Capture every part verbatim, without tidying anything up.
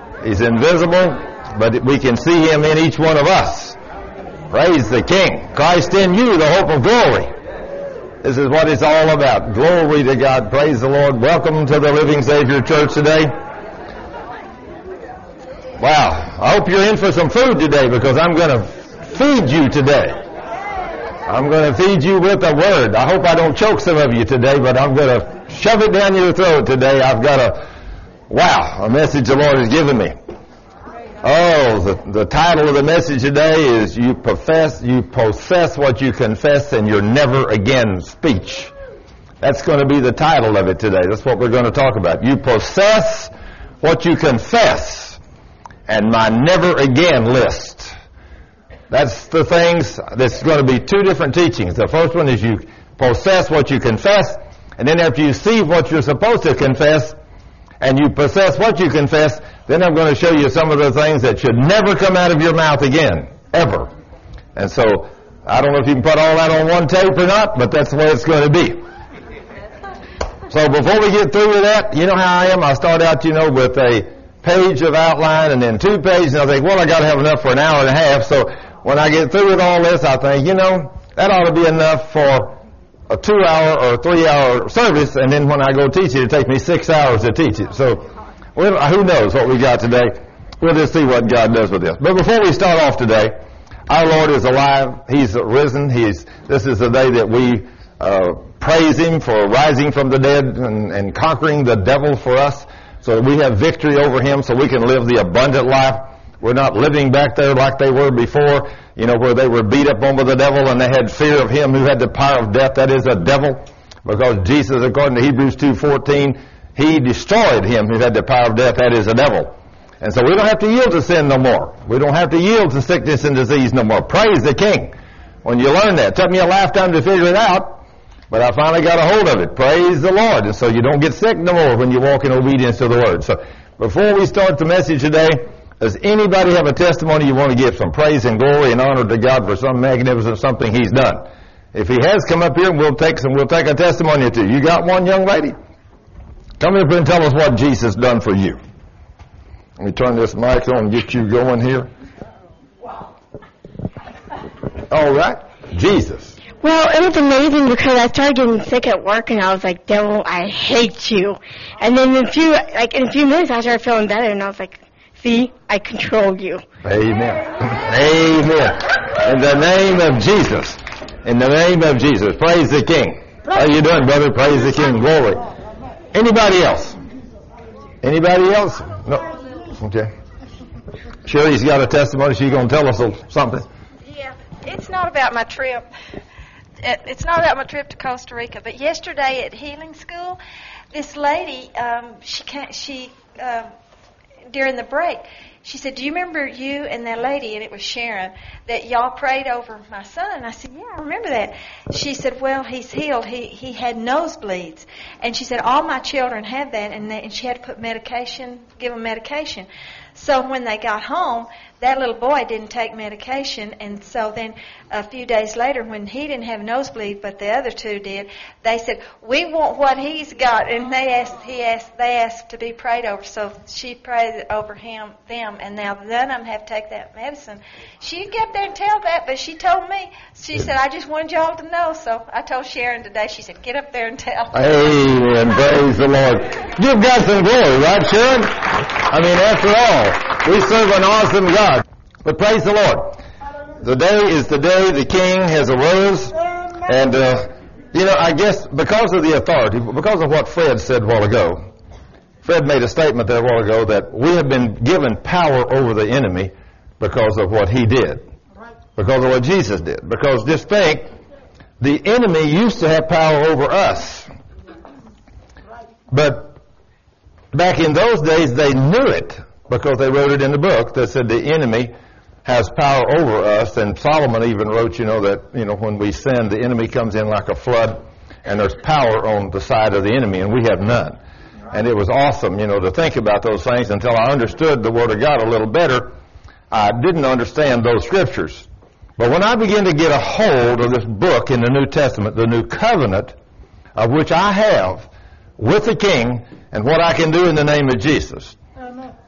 He's invisible, but we can see him in each one of us. Praise the King. Christ in you, the hope of glory. This is what it's all about. Glory to God. Praise the Lord. Welcome to the Living Savior Church today. Wow. I hope you're in for some food today, because I'm going to feed you today. I'm going to feed you with a word. I hope I don't choke some of you today, but I'm going to shove it down your throat today. I've got a, wow, a message the Lord has given me. Oh, the, the title of the message today is You Profess, You Possess What You Confess, and Your Never Again Speech. That's going to be the title of it today. That's what we're going to talk about. You possess what you confess, and my never again list. That's the things. There's going to be two different teachings. The first one is you possess what you confess, and then after you see what you're supposed to confess, and you possess what you confess, then I'm going to show you some of the things that should never come out of your mouth again, ever. And so, I don't know if you can put all that on one tape or not, but that's the way it's going to be. So before we get through with that, you know how I am. I start out, you know, with a page of outline and then two pages, and I think, well, I got to have enough for an hour and a half. So when I get through with all this, I think, you know, that ought to be enough for a two-hour or three-hour service, and then when I go teach it, it takes me six hours to teach it. So, well, who knows what we got today? We'll just see what God does with this. But before we start off today, our Lord is alive. He's risen. He's. This is the day that we uh, praise Him for rising from the dead and, and conquering the devil for us, so that we have victory over him, so we can live the abundant life. We're not living back there like they were before, you know, where they were beat up on by the devil and they had fear of him who had the power of death. That is a devil. Because Jesus, according to Hebrews two fourteen, He destroyed him who had the power of death. That is a devil. And so we don't have to yield to sin no more. We don't have to yield to sickness and disease no more. Praise the King. When you learn that. It took me a lifetime to figure it out, but I finally got a hold of it. Praise the Lord. And so you don't get sick no more when you walk in obedience to the Word. So before we start the message today, does anybody have a testimony you want to give, some praise and glory and honor to God for some magnificent something He's done? If He has, come up here and we'll take some. We'll take a testimony or two. You got one, young lady? Come up here and tell us what Jesus done for you. Let me turn this mic on and get you going here. All right, Jesus. Well, it was amazing because I started getting sick at work, and I was like, "Devil, I hate you." And then in a few, like in a few minutes, I started feeling better, and I was like, "See, I control you." Amen. Amen. In the name of Jesus. In the name of Jesus. Praise the King. How you doing, brother? Praise the King. Glory. Anybody else? Anybody else? No. Okay. Sherry's got a testimony. She's going to tell us something. Yeah. It's not about my trip. It's not about my trip to Costa Rica. But yesterday at healing school, this lady, um, she can't, she, um, during the break, she said, "Do you remember you and that lady," and it was Sharon, "that y'all prayed over my son?" And I said, "Yeah, I remember that." She said, "Well, he's healed. He he had nosebleeds." And she said, "All my children had that," and, they, and she had to put medication, give them medication. So when they got home, that little boy didn't take medication, and so then a few days later, when he didn't have nosebleed, but the other two did, they said, "We want what he's got," and they asked, he asked, they asked to be prayed over. So she prayed over him, them, and now none of them have to take that medicine. She didn't get there and tell that, but she told me. She said, "I just wanted y'all to know." So I told Sharon today. She said, "Get up there and tell." Amen. Praise the Lord. Give God some glory, right, Sharon? I mean, after all, we serve an awesome God. But praise the Lord. The day is the day the King has arose. And, uh, you know, I guess because of the authority, because of what Fred said a while ago, Fred made a statement there a while ago that we have been given power over the enemy because of what he did. Because of what Jesus did. Because just think, the enemy used to have power over us. But back in those days, they knew it because they wrote it in the book that said the enemy has power over us. And Solomon even wrote, you know, that, you know, when we sin, the enemy comes in like a flood, and there's power on the side of the enemy, and we have none. And it was awesome, you know, to think about those things until I understood the Word of God a little better. I didn't understand those scriptures. But when I began to get a hold of this book in the New Testament, the New Covenant, of which I have with the King, and what I can do in the name of Jesus,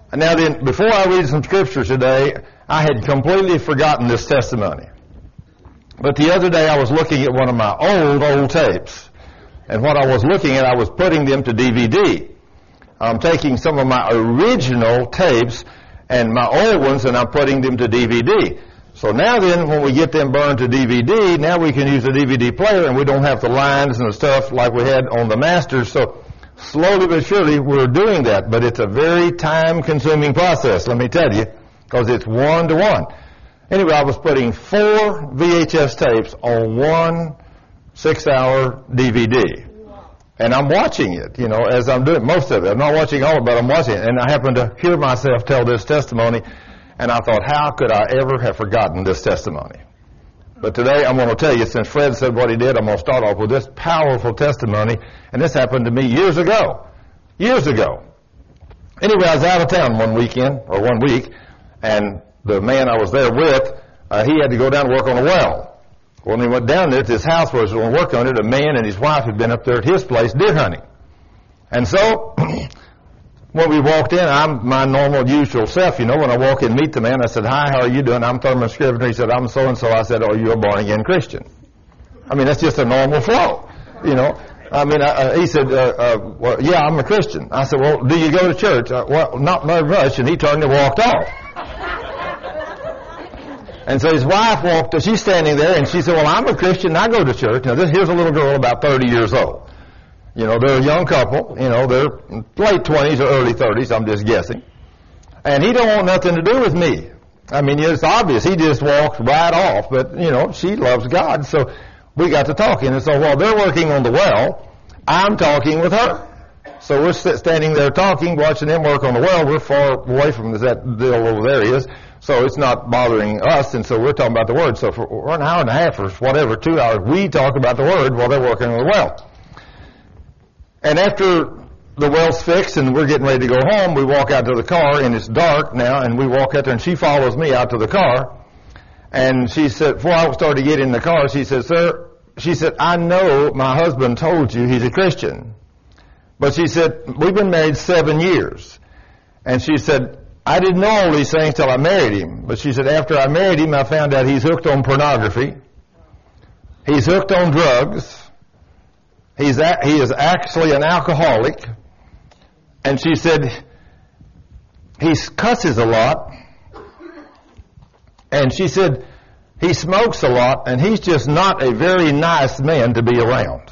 Now then, before I read some scripture today, I had completely forgotten this testimony. But the other day I was looking at one of my old, old tapes. And what I was looking at, I was putting them to D V D. I'm taking some of my original tapes and my old ones, and I'm putting them to D V D. So now then, when we get them burned to D V D, now we can use a D V D player, and we don't have the lines and the stuff like we had on the Masters. So slowly but surely, we're doing that. But it's a very time-consuming process, let me tell you, because it's one-to-one. Anyway, I was putting four V H S tapes on one six-hour D V D. And I'm watching it, you know, as I'm doing most of it. I'm not watching all of it, but I'm watching it. And I happened to hear myself tell this testimony, and I thought, how could I ever have forgotten this testimony? But today I'm going to tell you, since Fred said what he did, I'm going to start off with this powerful testimony. And this happened to me years ago. Years ago. Anyway, I was out of town one weekend, or one week, and the man I was there with, uh, he had to go down and work on a well. When he went down there to his house where he was going to work on it, a man and his wife had been up there at his place deer hunting. And so, when we walked in, I'm my normal, usual self. You know, when I walk in and meet the man, I said, hi, how are you doing? I'm Thurman Scrivener. He said, I'm so-and-so. I said, oh, you're a born-again Christian. I mean, that's just a normal flow, you know. I mean, uh, he said, uh, uh, well, yeah, I'm a Christian. I said, well, do you go to church? Uh, well, not very much. And he turned and walked off. And so his wife walked, she's standing there, and she said, well, I'm a Christian, and I go to church. Now, this, here's a little girl about thirty years old. You know, they're a young couple. You know, they're late twenties or early thirties, I'm just guessing. And he don't want nothing to do with me. I mean, it's obvious. He just walks right off. But, you know, she loves God. So we got to talking. And so while they're working on the well, I'm talking with her. So we're standing there talking, watching them work on the well. We're far away from that deal over there is. So it's not bothering us, and so we're talking about the Word. So for an hour and a half or whatever, two hours, we talk about the Word while they're working on the well. And after the well's fixed and we're getting ready to go home, we walk out to the car, and it's dark now, and we walk out there, and she follows me out to the car. And she said, before I started to get in the car, she said, sir, she said, I know my husband told you he's a Christian. But she said, we've been married seven years. And she said, I didn't know all these things till I married him. But she said, after I married him, I found out he's hooked on pornography. He's hooked on drugs. He's a, he is actually an alcoholic. And she said, he cusses a lot. And she said, he smokes a lot, and he's just not a very nice man to be around.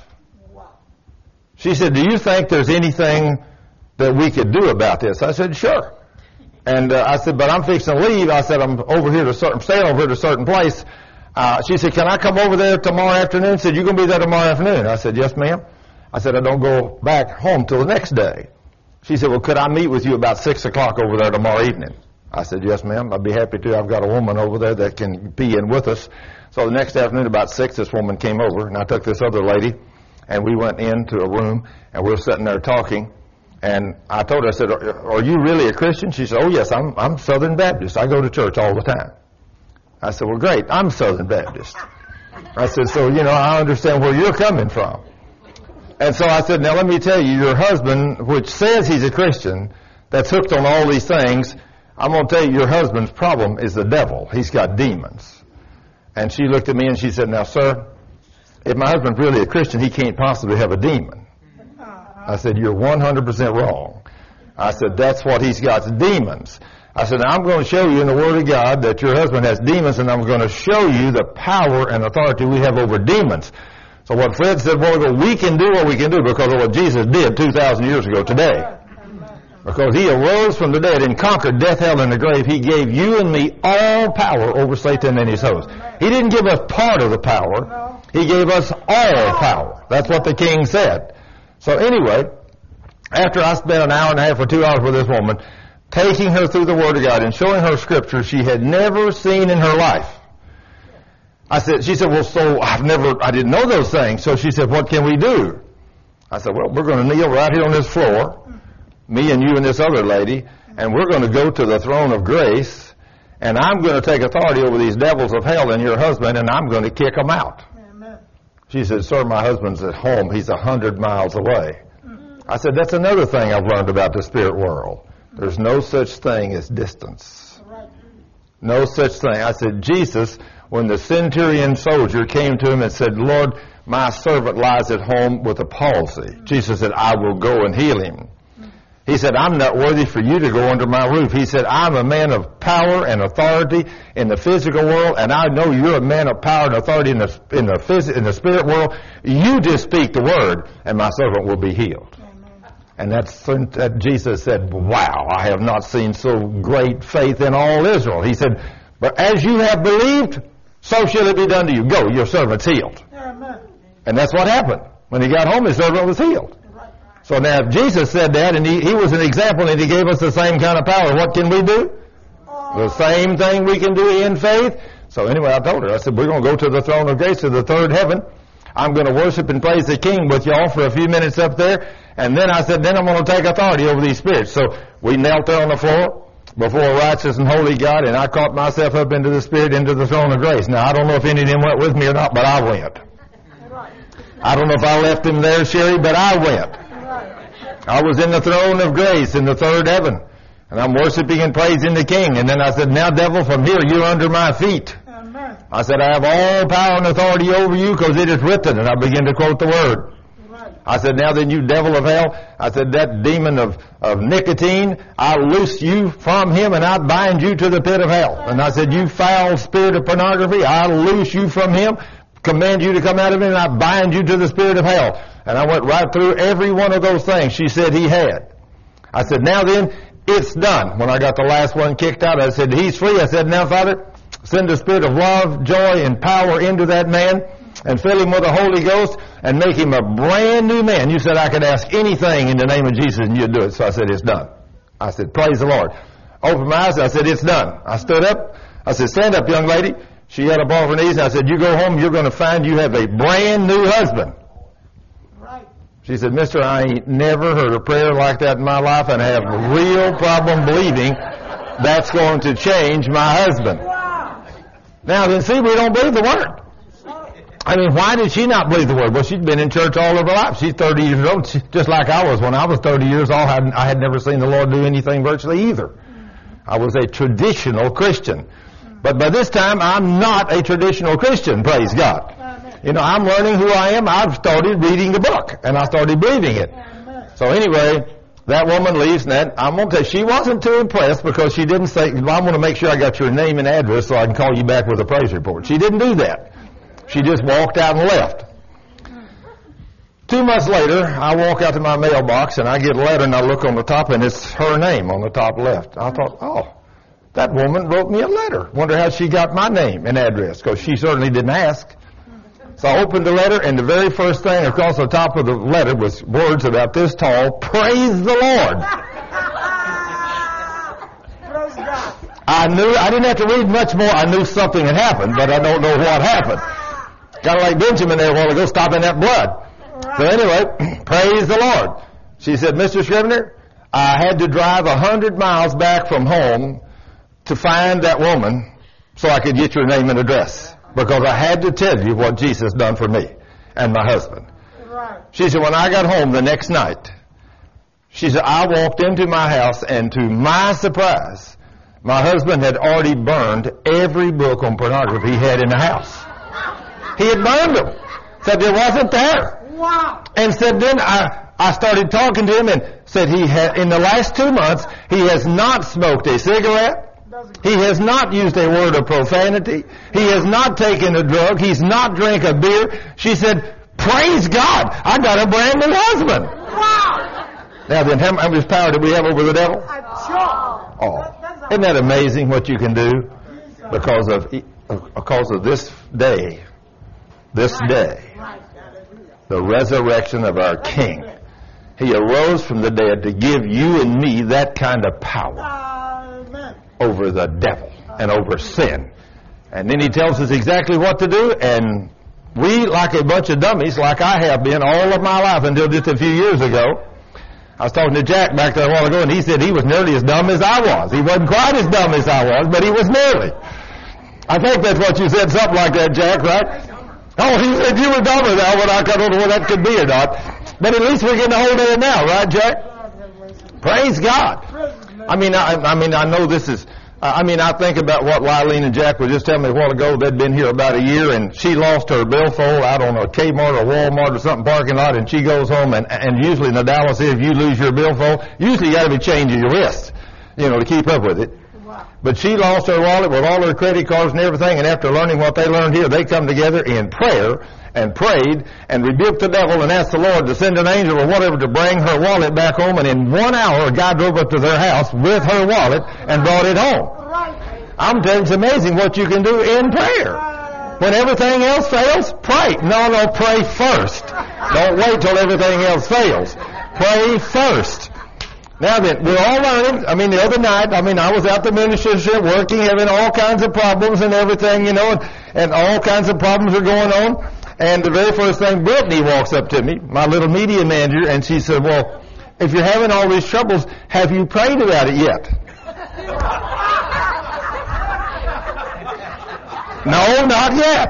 She said, do you think there's anything that we could do about this? I said, sure. And uh, I said, but I'm fixing to leave. I said, I'm over here to certain, staying over here to a certain place. Uh, she said, can I come over there tomorrow afternoon? She said, you going to be there tomorrow afternoon? I said, yes, ma'am. I said, I don't go back home till the next day. She said, well, could I meet with you about six o'clock over there tomorrow evening? I said, yes, ma'am. I'd be happy to. I've got a woman over there that can be in with us. So the next afternoon about six, this woman came over, and I took this other lady, and we went into a room, and we were sitting there talking. And I told her, I said, are, are you really a Christian? She said, oh, yes, I'm, I'm Southern Baptist. I go to church all the time. I said, well, great, I'm Southern Baptist. I said, so, you know, I understand where you're coming from. And so I said, now let me tell you, your husband, which says he's a Christian, that's hooked on all these things, I'm going to tell you, your husband's problem is the devil. He's got demons. And she looked at me and she said, now, sir, if my husband's really a Christian, he can't possibly have a demon. I said, you're one hundred percent wrong. I said, that's what he's got, demons. I said, now I'm going to show you in the Word of God that your husband has demons, and I'm going to show you the power and authority we have over demons. So what Fred said a while ago, we can do what we can do because of what Jesus did two thousand years ago today. Because he arose from the dead and conquered death, hell, and the grave. He gave you and me all power over Satan and his host. He didn't give us part of the power. He gave us all power. That's what the king said. So anyway, after I spent an hour and a half or two hours with this woman, taking her through the Word of God and showing her scripture she had never seen in her life, I said, she said, well, so I've never, I didn't know those things. So she said, what can we do? I said, well, we're going to kneel right here on this floor, me and you and this other lady, and we're going to go to the throne of grace, and I'm going to take authority over these devils of hell and your husband, and I'm going to kick them out. Amen. She said, sir, my husband's at home. He's a hundred miles away. Mm-hmm. I said, that's another thing I've learned about the spirit world. There's no such thing as distance. No such thing. I said, Jesus, when the centurion soldier came to him and said, Lord, my servant lies at home with a palsy. Jesus said, I will go and heal him. He said, I'm not worthy for you to go under my roof. He said, I'm a man of power and authority in the physical world, and I know you're a man of power and authority in the in the, phys- in the spirit world. You just speak the word, and my servant will be healed. Amen. And that's that Jesus said, wow, I have not seen so great faith in all Israel. He said, but as you have believed, so shall it be done to you. Go, your servant's healed. Amen. And that's what happened. When he got home, his servant was healed. So now if Jesus said that, and he, he was an example, and he gave us the same kind of power, what can we do? The same thing we can do in faith. So anyway, I told her, I said, we're going to go to the throne of grace, to the third heaven. I'm going to worship and praise the King with y'all for a few minutes up there. And then I said, then I'm going to take authority over these spirits. So we knelt there on the floor before a righteous and holy God, and I caught myself up into the Spirit, into the throne of grace. Now, I don't know if any of them went with me or not, but I went. I don't know if I left them there, Sherry, but I went. I was in the throne of grace in the third heaven, and I'm worshiping and praising the King. And then I said, now, devil, from here, you're under my feet. Amen. I said, I have all power and authority over you because it is written. And I began to quote the word. Right. I said, now then, you devil of hell, I said, that demon of, of nicotine, I loose you from him, and I bind you to the pit of hell. And I said, you foul spirit of pornography, I loose you from him, command you to come out of him, and I bind you to the spirit of hell. And I went right through every one of those things she said he had. I said, now then, it's done. When I got the last one kicked out, I said, he's free. I said, now, Father, send the spirit of love, joy, and power into that man and fill him with the Holy Ghost and make him a brand new man. You said I could ask anything in the name of Jesus and you'd do it. So I said, it's done. I said, praise the Lord. Opened my eyes. I said, it's done. I stood up. I said, stand up, young lady. She had up off her knees. I said, you go home. You're going to find you have a brand new husband. She said, mister, I ain't never heard a prayer like that in my life, and I have a real problem believing that's going to change my husband. Now, then, see, we don't believe the Word. I mean, why did she not believe the Word? Well, she'd been in church all of her life. She's thirty years old, she, just like I was. When I was thirty years old, I had, I had never seen the Lord do anything virtually either. I was a traditional Christian. But by this time, I'm not a traditional Christian, praise God. You know, I'm learning who I am. I've started reading the book, and I started believing it. So anyway, that woman leaves, and that, I'm going to tell you, she wasn't too impressed because she didn't say, well, I want to make sure I got your name and address so I can call you back with a praise report. She didn't do that. She just walked out and left. Two months later, I walk out to my mailbox, and I get a letter, and I look on the top, and it's her name on the top left. I thought, oh, that woman wrote me a letter. Wonder how she got my name and address, because she certainly didn't ask. So I opened the letter, and the very first thing across the top of the letter was words about this tall, praise the Lord. I knew, I didn't have to read much more. I knew something had happened, but I don't know what happened. Kind of like Benjamin there a while ago, stopping that blood. So anyway, praise the Lord. She said, Mister Scrivener, I had to drive a hundred miles back from home to find that woman so I could get your name and address. Because I had to tell you what Jesus done for me and my husband. Right. She said, when I got home the next night, she said, I walked into my house, and to my surprise, my husband had already burned every book on pornography he had in the house. He had burned them. Said there wasn't there. Wow. And said then I, I started talking to him and said he had, in the last two months, he has not smoked a cigarette. He has not used a word of profanity. He has not taken a drug. He's not drank a beer. She said, praise God, I got a brand new husband. Wow. Now then, how much power do we have over the devil? Oh, isn't that amazing what you can do because of, because of this day, this day, the resurrection of our King. He arose from the dead to give you and me that kind of power over the devil and over sin. And then he tells us exactly what to do, and we, like a bunch of dummies, like I have been all of my life until just a few years ago. I was talking to Jack back there a while ago, and he said he was nearly as dumb as I was. He wasn't quite as dumb as I was, but he was nearly. I think that's what you said, something like that, Jack, right? Oh, he said you were dumber now, but I don't know whether that could be or not. But at least we're getting a hold of it now, right, Jack? Praise God. I mean, I, I mean, I know this is, I mean, I think about what Lylene and Jack were just telling me a while ago. They'd been here about a year, and she lost her billfold out on a Kmart or Walmart or something parking lot, and she goes home, and, and usually in the Dallas, if you lose your billfold, usually you got to be changing your wrist, you know, to keep up with it. But she lost her wallet with all her credit cards and everything, and after learning what they learned here, they come together in prayer and prayed and rebuked the devil and asked the Lord to send an angel or whatever to bring her wallet back home, and in one hour, a guy drove up to their house with her wallet and brought it home. I'm telling you, it's amazing what you can do in prayer. When everything else fails, pray. No, no, pray first. Don't wait till everything else fails. Pray first. Now then, we're all learning. I mean, the other night, I mean, I was out the ministership working, having all kinds of problems and everything, you know, and, and all kinds of problems are going on. And the very first thing, Brittany walks up to me, my little media manager, and she said, well, if you're having all these troubles, have you prayed about it yet? No, not yet.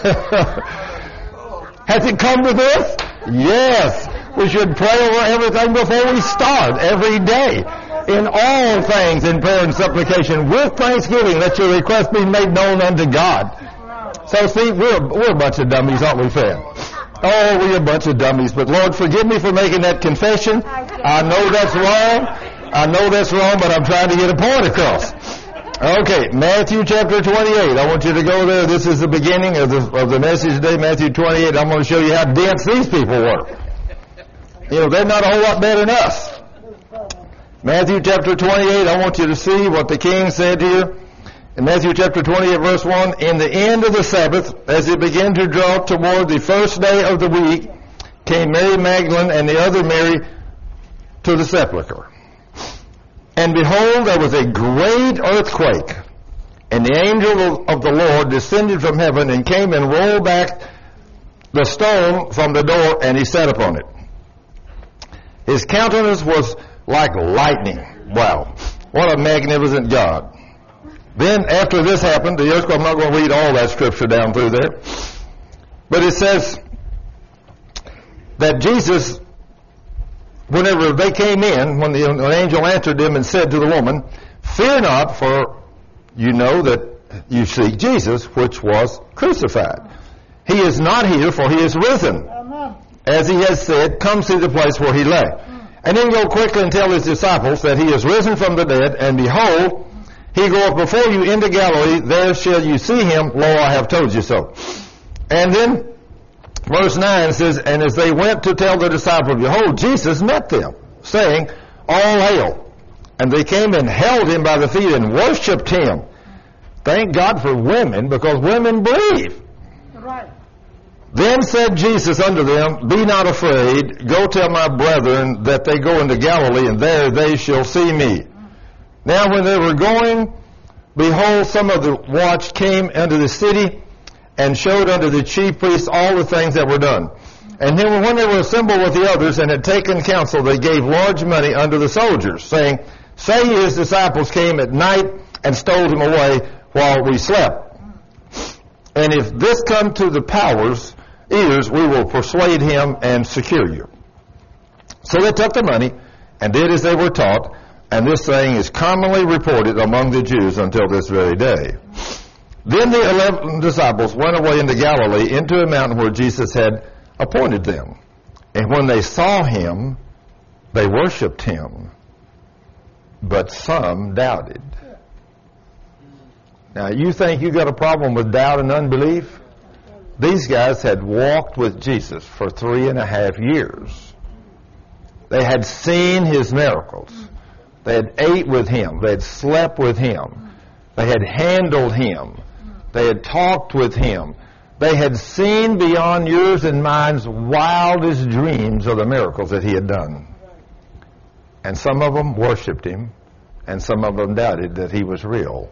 Has it come to this? Yes. We should pray over everything before we start, every day. In all things, in prayer and supplication, with thanksgiving, let your request be made known unto God. So see, we're, we're a bunch of dummies, aren't we, Fred? Oh, we're a bunch of dummies. But Lord, forgive me for making that confession. I know that's wrong. I know that's wrong, but I'm trying to get a point across. Okay, Matthew chapter twenty-eight. I want you to go there. This is the beginning of the, of the message today, Matthew twenty-eight. I'm going to show you how dense these people were. You know, they're not a whole lot better than us. Matthew chapter twenty-eight, I want you to see what the king said here. In Matthew chapter twenty-eight, verse one, in the end of the Sabbath, as it began to draw toward the first day of the week, came Mary Magdalene and the other Mary to the sepulchre. And behold, there was a great earthquake, and the angel of the Lord descended from heaven and came and rolled back the stone from the door, and he sat upon it. His countenance was like lightning. Wow. What a magnificent God. Then after this happened, the earthquake, I'm not going to read all that scripture down through there, but it says that Jesus, whenever they came in, when the an angel answered them and said to the woman, fear not, for you know that you seek Jesus, which was crucified. He is not here, for he is risen. As he has said, come see the place where he lay. And then go quickly and tell his disciples that he is risen from the dead, and behold, he goeth before you into Galilee, there shall you see him, lo, I have told you so. And then, verse nine says, and as they went to tell the disciples, behold, Jesus met them, saying, all hail. And they came and held him by the feet and worshipped him. Thank God for women, because women believe. Right. Then said Jesus unto them, be not afraid, go tell my brethren that they go into Galilee, and there they shall see me. Now when they were going, behold, some of the watch came unto the city, and showed unto the chief priests all the things that were done. And then when they were assembled with the others, and had taken counsel, they gave large money unto the soldiers, saying, say his disciples came at night, and stole him away while we slept. And if this come to the powers' ears, we will persuade him and secure you. So they took the money and did as they were taught, and this saying is commonly reported among the Jews until this very day. Then the eleven disciples went away into Galilee, into a mountain where Jesus had appointed them. And when they saw him, they worshipped him, but some doubted. Now, you think you got a problem with doubt and unbelief? These guys had walked with Jesus for three and a half years. They had seen his miracles. They had ate with him. They had slept with him. They had handled him. They had talked with him. They had seen beyond yours and mine's wildest dreams of the miracles that he had done. And some of them worshipped him, and some of them doubted that he was real.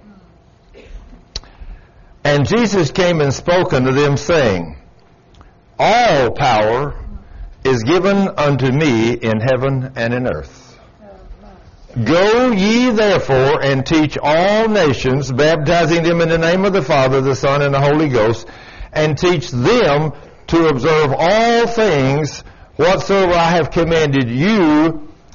And Jesus came and spoke unto them, saying, all power is given unto me in heaven and in earth. Go ye therefore and teach all nations, baptizing them in the name of the Father, the Son, and the Holy Ghost, and teach them to observe all things whatsoever I have commanded you.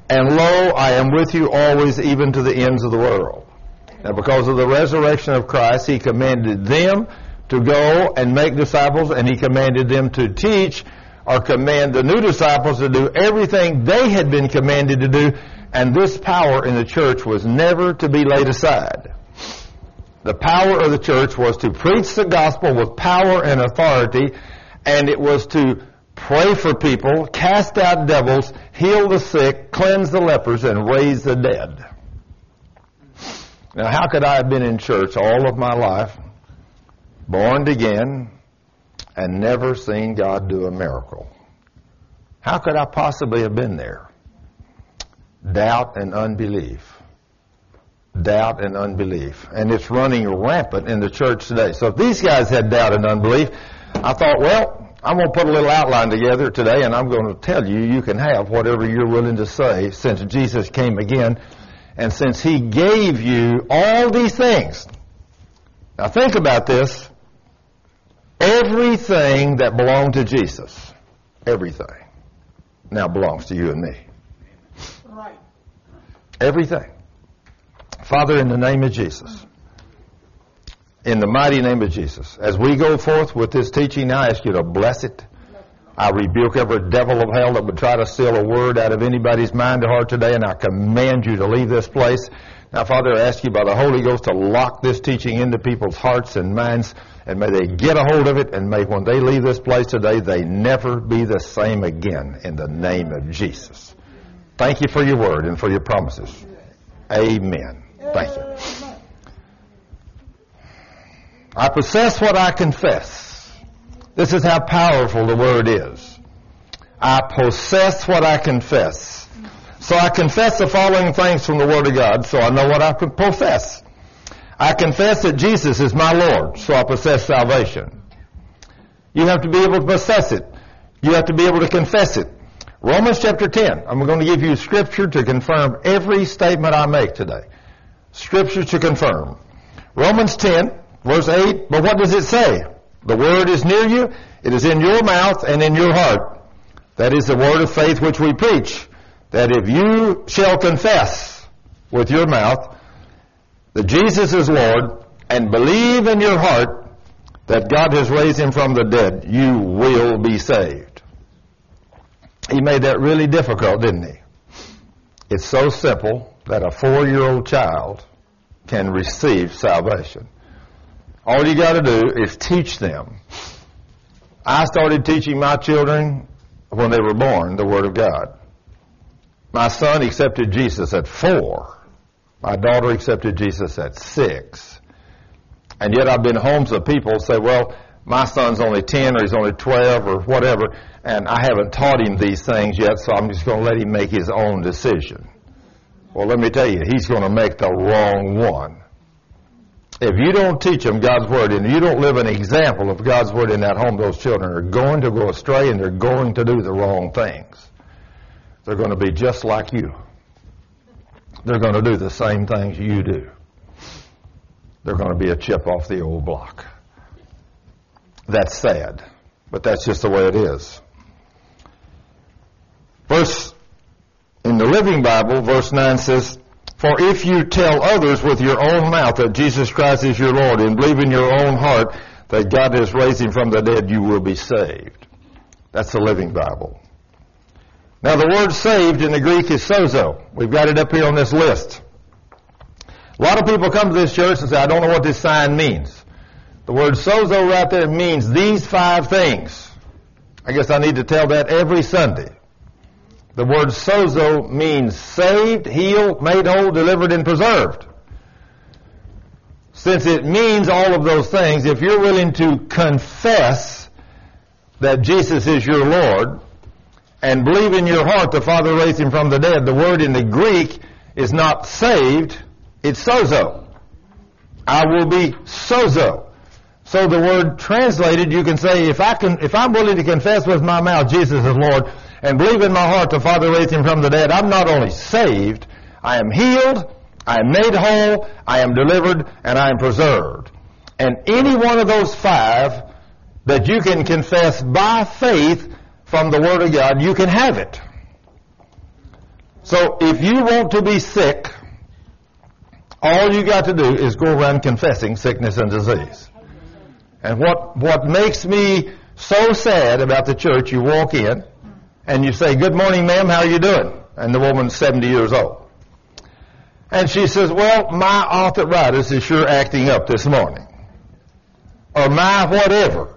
And lo, I am with you always, even to the ends of the world. Now, because of the resurrection of Christ, he commanded them to go and make disciples, and he commanded them to teach or command the new disciples to do everything they had been commanded to do, and this power in the church was never to be laid aside. The power of the church was to preach the gospel with power and authority, and it was to pray for people, cast out devils, heal the sick, cleanse the lepers, and raise the dead. Now, how could I have been in church all of my life, born again, and never seen God do a miracle? How could I possibly have been there? Doubt and unbelief. Doubt and unbelief. And it's running rampant in the church today. So if these guys had doubt and unbelief, I thought, well, I'm going to put a little outline together today, and I'm going to tell you you can have whatever you're willing to say since Jesus came again, and since he gave you all these things. Now think about this. Everything that belonged to Jesus, everything, now belongs to you and me. Right. Everything. Father, in the name of Jesus, in the mighty name of Jesus, as we go forth with this teaching, I ask you to bless it. I rebuke every devil of hell that would try to steal a word out of anybody's mind or heart today, and I command you to leave this place. Now, Father, I ask you by the Holy Ghost to lock this teaching into people's hearts and minds, and may they get a hold of it, and may when they leave this place today, they never be the same again, in the name of Jesus. Thank you for your word and for your promises. Amen. Thank you. I possess what I confess. This is how powerful the word is. I possess what I confess. So I confess the following things from the Word of God, so I know what I possess. I confess that Jesus is my Lord, so I possess salvation. You have to be able to possess it. You have to be able to confess it. Romans chapter ten. I'm going to give you scripture to confirm every statement I make today. Scripture to confirm. Romans ten, verse eight. But what does it say? The word is near you. It is in your mouth and in your heart. That is the word of faith which we preach. That if you shall confess with your mouth that Jesus is Lord and believe in your heart that God has raised him from the dead, you will be saved. He made that really difficult, didn't he? It's so simple that a four-year-old child can receive salvation. All you got to do is teach them. I started teaching my children when they were born the Word of God. My son accepted Jesus at four. My daughter accepted Jesus at six. And yet I've been home to people say, well, my son's only ten or he's only twelve or whatever, and I haven't taught him these things yet, so I'm just going to let him make his own decision. Well, let me tell you, he's going to make the wrong one. If you don't teach them God's Word and you don't live an example of God's Word in that home, those children are going to go astray and they're going to do the wrong things. They're going to be just like you. They're going to do the same things you do. They're going to be a chip off the old block. That's sad, but that's just the way it is. Verse, in the Living Bible, verse nine says, for if you tell others with your own mouth that Jesus Christ is your Lord and believe in your own heart that God has raised him from the dead, you will be saved. That's the Living Bible. Now the word saved in the Greek is sozo. We've got it up here on this list. A lot of people come to this church and say, I don't know what this sign means. The word sozo right there means these five things. I guess I need to tell that every Sunday. The word sozo means saved, healed, made whole, delivered, and preserved. Since it means all of those things, if you're willing to confess that Jesus is your Lord and believe in your heart the Father raised him from the dead, the word in the Greek is not saved, it's sozo. I will be sozo. So the word translated, you can say, if I can, if I'm willing to confess with my mouth Jesus is Lord and believe in my heart the Father raised him from the dead, I'm not only saved, I am healed, I am made whole, I am delivered, and I am preserved. And any one of those five that you can confess by faith from the Word of God, you can have it. So if you want to be sick, all you got to do is go around confessing sickness and disease. And what, what makes me so sad about the church, you walk in and you say, "Good morning, ma'am, how are you doing?" And the woman's seventy years old. And she says, "Well, my arthritis is sure acting up this morning." Or my whatever.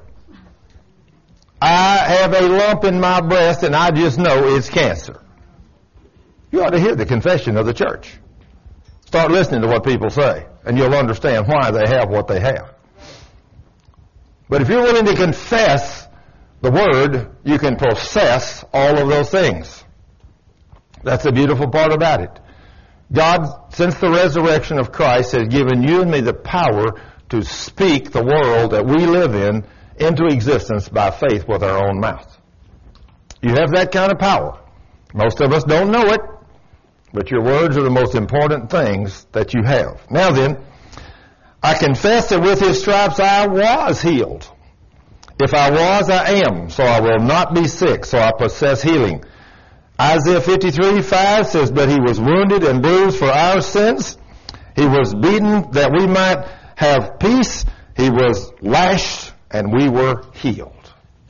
"I have a lump in my breast and I just know it's cancer." You ought to hear the confession of the church. Start listening to what people say, and you'll understand why they have what they have. But if you're willing to confess the Word, you can possess all of those things. That's the beautiful part about it. God, since the resurrection of Christ, has given you and me the power to speak the world that we live in into existence by faith with our own mouth. You have that kind of power. Most of us don't know it, but your words are the most important things that you have. Now then, I confess that with His stripes I was healed. If I was, I am, so I will not be sick, so I possess healing. Isaiah fifty-three five says, "But He was wounded and bruised for our sins. He was beaten that we might have peace. He was lashed and we were healed."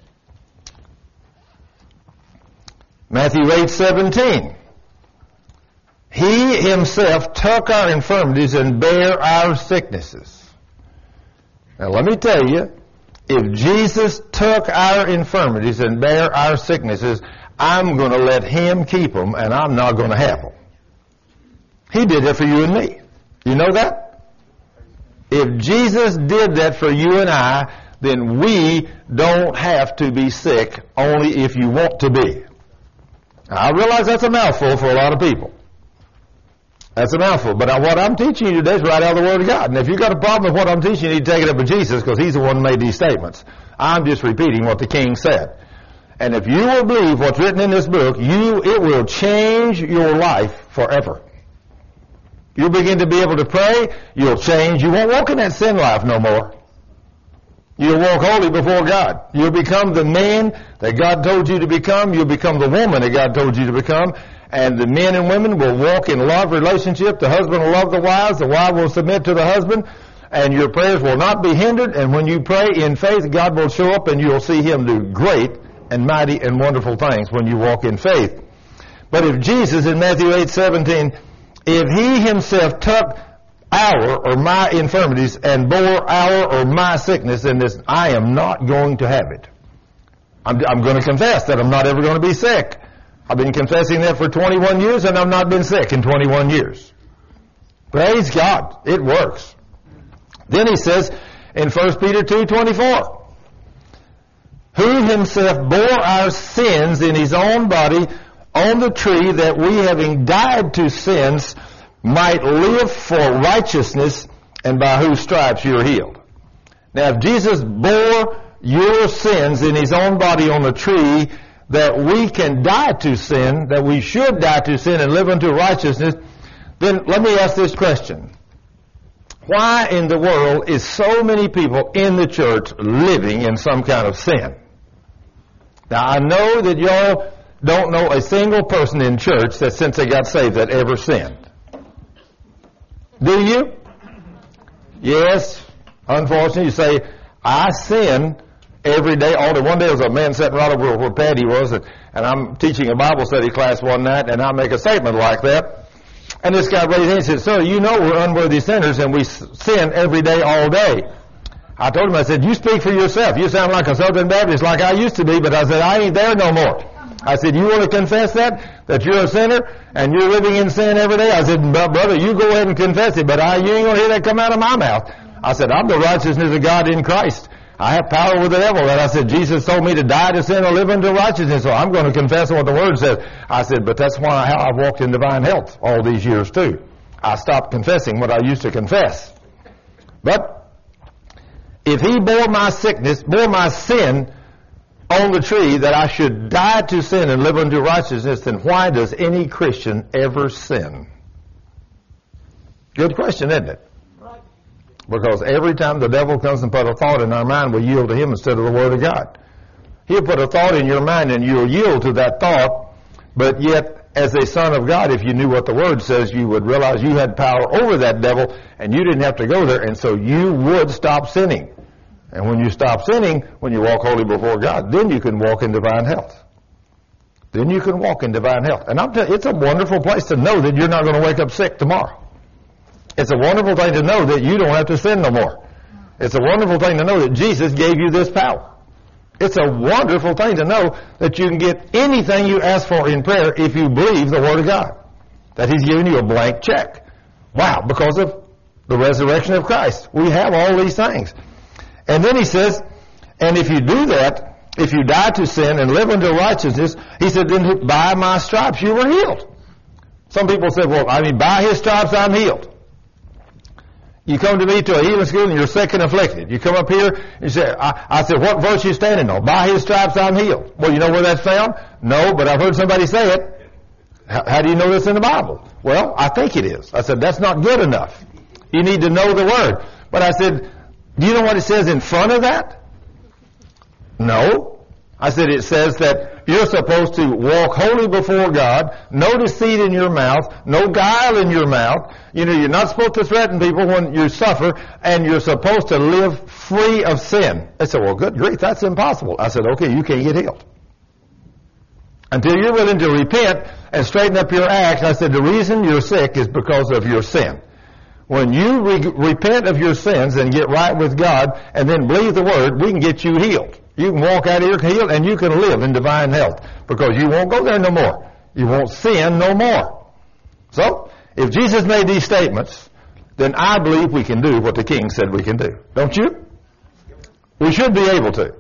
Matthew eight seventeen. "He Himself took our infirmities and bare our sicknesses." Now let me tell you, if Jesus took our infirmities and bare our sicknesses, I'm going to let Him keep them and I'm not going to have them. He did that for you and me. You know that? If Jesus did that for you and I, then we don't have to be sick only if you want to be. Now, I realize that's a mouthful for a lot of people. That's a mouthful. But what I'm teaching you today is right out of the Word of God. And if you've got a problem with what I'm teaching, you need to take it up with Jesus because He's the one who made these statements. I'm just repeating what the King said. And if you will believe what's written in this book, you it will change your life forever. You'll begin to be able to pray. You'll change. You won't walk in that sin life no more. You'll walk holy before God. You'll become the man that God told you to become. You'll become the woman that God told you to become. And the men and women will walk in love relationship. The husband will love the wives. The wife will submit to the husband. And your prayers will not be hindered. And when you pray in faith, God will show up and you'll see Him do great and mighty and wonderful things when you walk in faith. But if Jesus, in Matthew eight seventeen, if He Himself took our or my infirmities and bore our or my sickness, then this, I am not going to have it. I'm, I'm going to confess that I'm not ever going to be sick. I've been confessing that for twenty-one years and I've not been sick in twenty-one years. Praise God. It works. Then he says in First Peter two twenty-four, "Who Himself bore our sins in His own body on the tree, that we, having died to sins, might live for righteousness, and by whose stripes you are healed." Now, if Jesus bore your sins in His own body on the tree, that we can die to sin, that we should die to sin and live unto righteousness, then let me ask this question. Why in the world is so many people in the church living in some kind of sin? Now, I know that y'all don't know a single person in church that since they got saved that ever sinned. Do you? Yes. Unfortunately, you say, "I sin every day, all day." One day there was a man sitting right over where Patty was, and, and I'm teaching a Bible study class one night, and I make a statement like that. And this guy raised his hand and said, "Sir, you know we're unworthy sinners, and we sin every day, all day." I told him, I said, "You speak for yourself. You sound like a Southern Baptist like I used to be," but I said, "I ain't there no more." I said, "You want to confess that, that you're a sinner and you're living in sin every day?" I said, "Brother, you go ahead and confess it, but I, you ain't going to hear that come out of my mouth." I said, "I'm the righteousness of God in Christ. I have power with the devil." And I said, "Jesus told me to die to sin or live unto righteousness, so I'm going to confess what the Word says." I said, "But that's why how I've walked in divine health all these years too. I stopped confessing what I used to confess." But if He bore my sickness, bore my sin on the tree, that I should die to sin and live unto righteousness, then why does any Christian ever sin? Good question, isn't it? Because every time the devil comes and put a thought in our mind, we yield to him instead of the Word of God. He'll put a thought in your mind and you'll yield to that thought, but yet as a son of God, if you knew what the Word says, you would realize you had power over that devil, and you didn't have to go there, and so you would stop sinning. And when you stop sinning, when you walk holy before God, then you can walk in divine health. Then you can walk in divine health. And I'm telling you, it's a wonderful place to know that you're not going to wake up sick tomorrow. It's a wonderful thing to know that you don't have to sin no more. It's a wonderful thing to know that Jesus gave you this power. It's a wonderful thing to know that you can get anything you ask for in prayer if you believe the Word of God. That He's giving you a blank check. Wow, because of the resurrection of Christ. We have all these things. And then He says, and if you do that, if you die to sin and live unto righteousness, He said, then by my stripes you were healed. Some people say, well, I mean, by His stripes I'm healed. You come to me to a healing school and you're sick and afflicted. You come up here and you say, I, I said, what verse are you standing on? By His stripes I'm healed. Well, you know where that's found? No, but I've heard somebody say it. How, how do you know this in the Bible? Well, I think it is. I said, that's not good enough. You need to know the Word. But I said, do you know what it says in front of that? No. I said it says that you're supposed to walk holy before God, no deceit in your mouth, no guile in your mouth. You know, you're not supposed to threaten people when you suffer, and you're supposed to live free of sin. They said, well, good grief, that's impossible. I said, okay, you can't get healed. Until you're willing to repent and straighten up your act, I said, the reason you're sick is because of your sin. When you re- repent of your sins and get right with God and then believe the Word, we can get you healed. You can walk out of here healed, and you can live in divine health because you won't go there no more. You won't sin no more. So, if Jesus made these statements, then I believe we can do what the King said we can do. Don't you? We should be able to.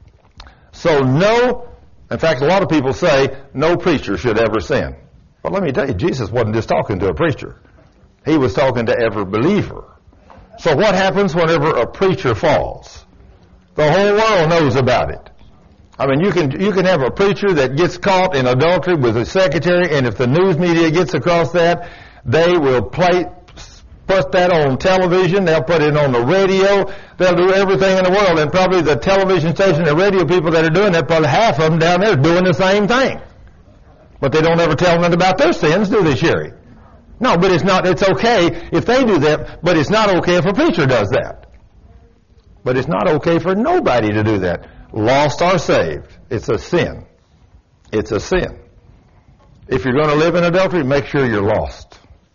So no, in fact, a lot of people say no preacher should ever sin. But let me tell you, Jesus wasn't just talking to a preacher. He was talking to every believer. So what happens whenever a preacher falls? The whole world knows about it. I mean, you can you can have a preacher that gets caught in adultery with a secretary, and if the news media gets across that, they will play, put that on television, they'll put it on the radio, they'll do everything in the world, and probably the television station and radio people that are doing that, probably half of them down there are doing the same thing. But they don't ever tell them about their sins, do they, Sherry? No, but it's not, it's okay if they do that, but it's not okay if a preacher does that. But it's not okay for nobody to do that. Lost or saved. It's a sin. It's a sin. If you're going to live in adultery, make sure you're lost.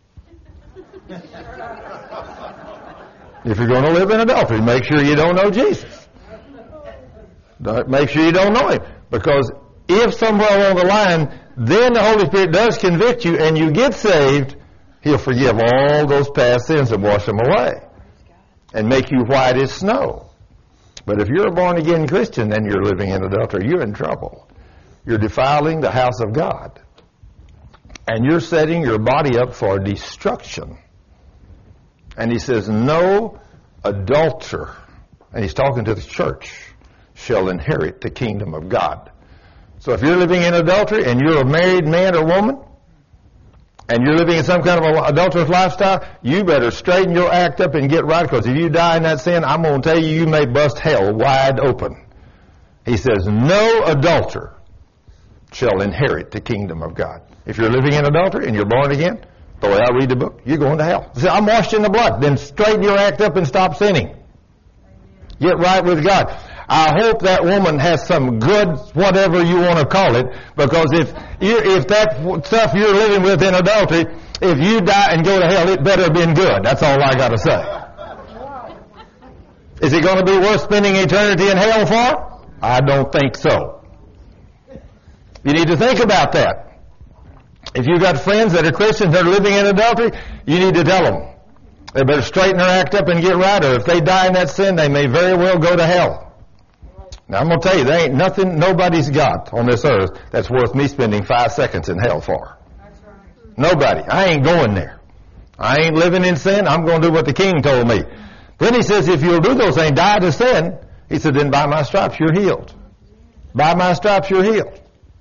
If you're going to live in adultery, make sure you don't know Jesus. Make sure you don't know Him. Because if somewhere along the line, then the Holy Spirit does convict you and you get saved, He'll forgive all those past sins and wash them away and make you white as snow. But if you're a born-again Christian and you're living in adultery, you're in trouble. You're defiling the house of God. And you're setting your body up for destruction. And He says, no adulterer, and He's talking to the church, shall inherit the kingdom of God. So if you're living in adultery and you're a married man or woman, and you're living in some kind of an adulterous lifestyle, you better straighten your act up and get right, because if you die in that sin, I'm going to tell you, you may bust hell wide open. He says, no adulterer shall inherit the kingdom of God. If you're living in adultery and you're born again, the way I read the book, you're going to hell. Say, I'm washed in the blood. Then straighten your act up and stop sinning. Get right with God. I hope that woman has some good, whatever you want to call it, because if you, if that stuff you're living with in adultery, if you die and go to hell, it better have been good. That's all I got to say. Is it going to be worth spending eternity in hell for? I don't think so. You need to think about that. If you've got friends that are Christians that are living in adultery, you need to tell them. They better straighten their act up and get right, or if they die in that sin, they may very well go to hell. Now, I'm going to tell you, there ain't nothing nobody's got on this earth that's worth me spending five seconds in hell for. That's right. Nobody. I ain't going there. I ain't living in sin. I'm going to do what the King told me. Then He says, if you'll do those things, die to sin, He said, then by my stripes you're healed. By my stripes you're healed.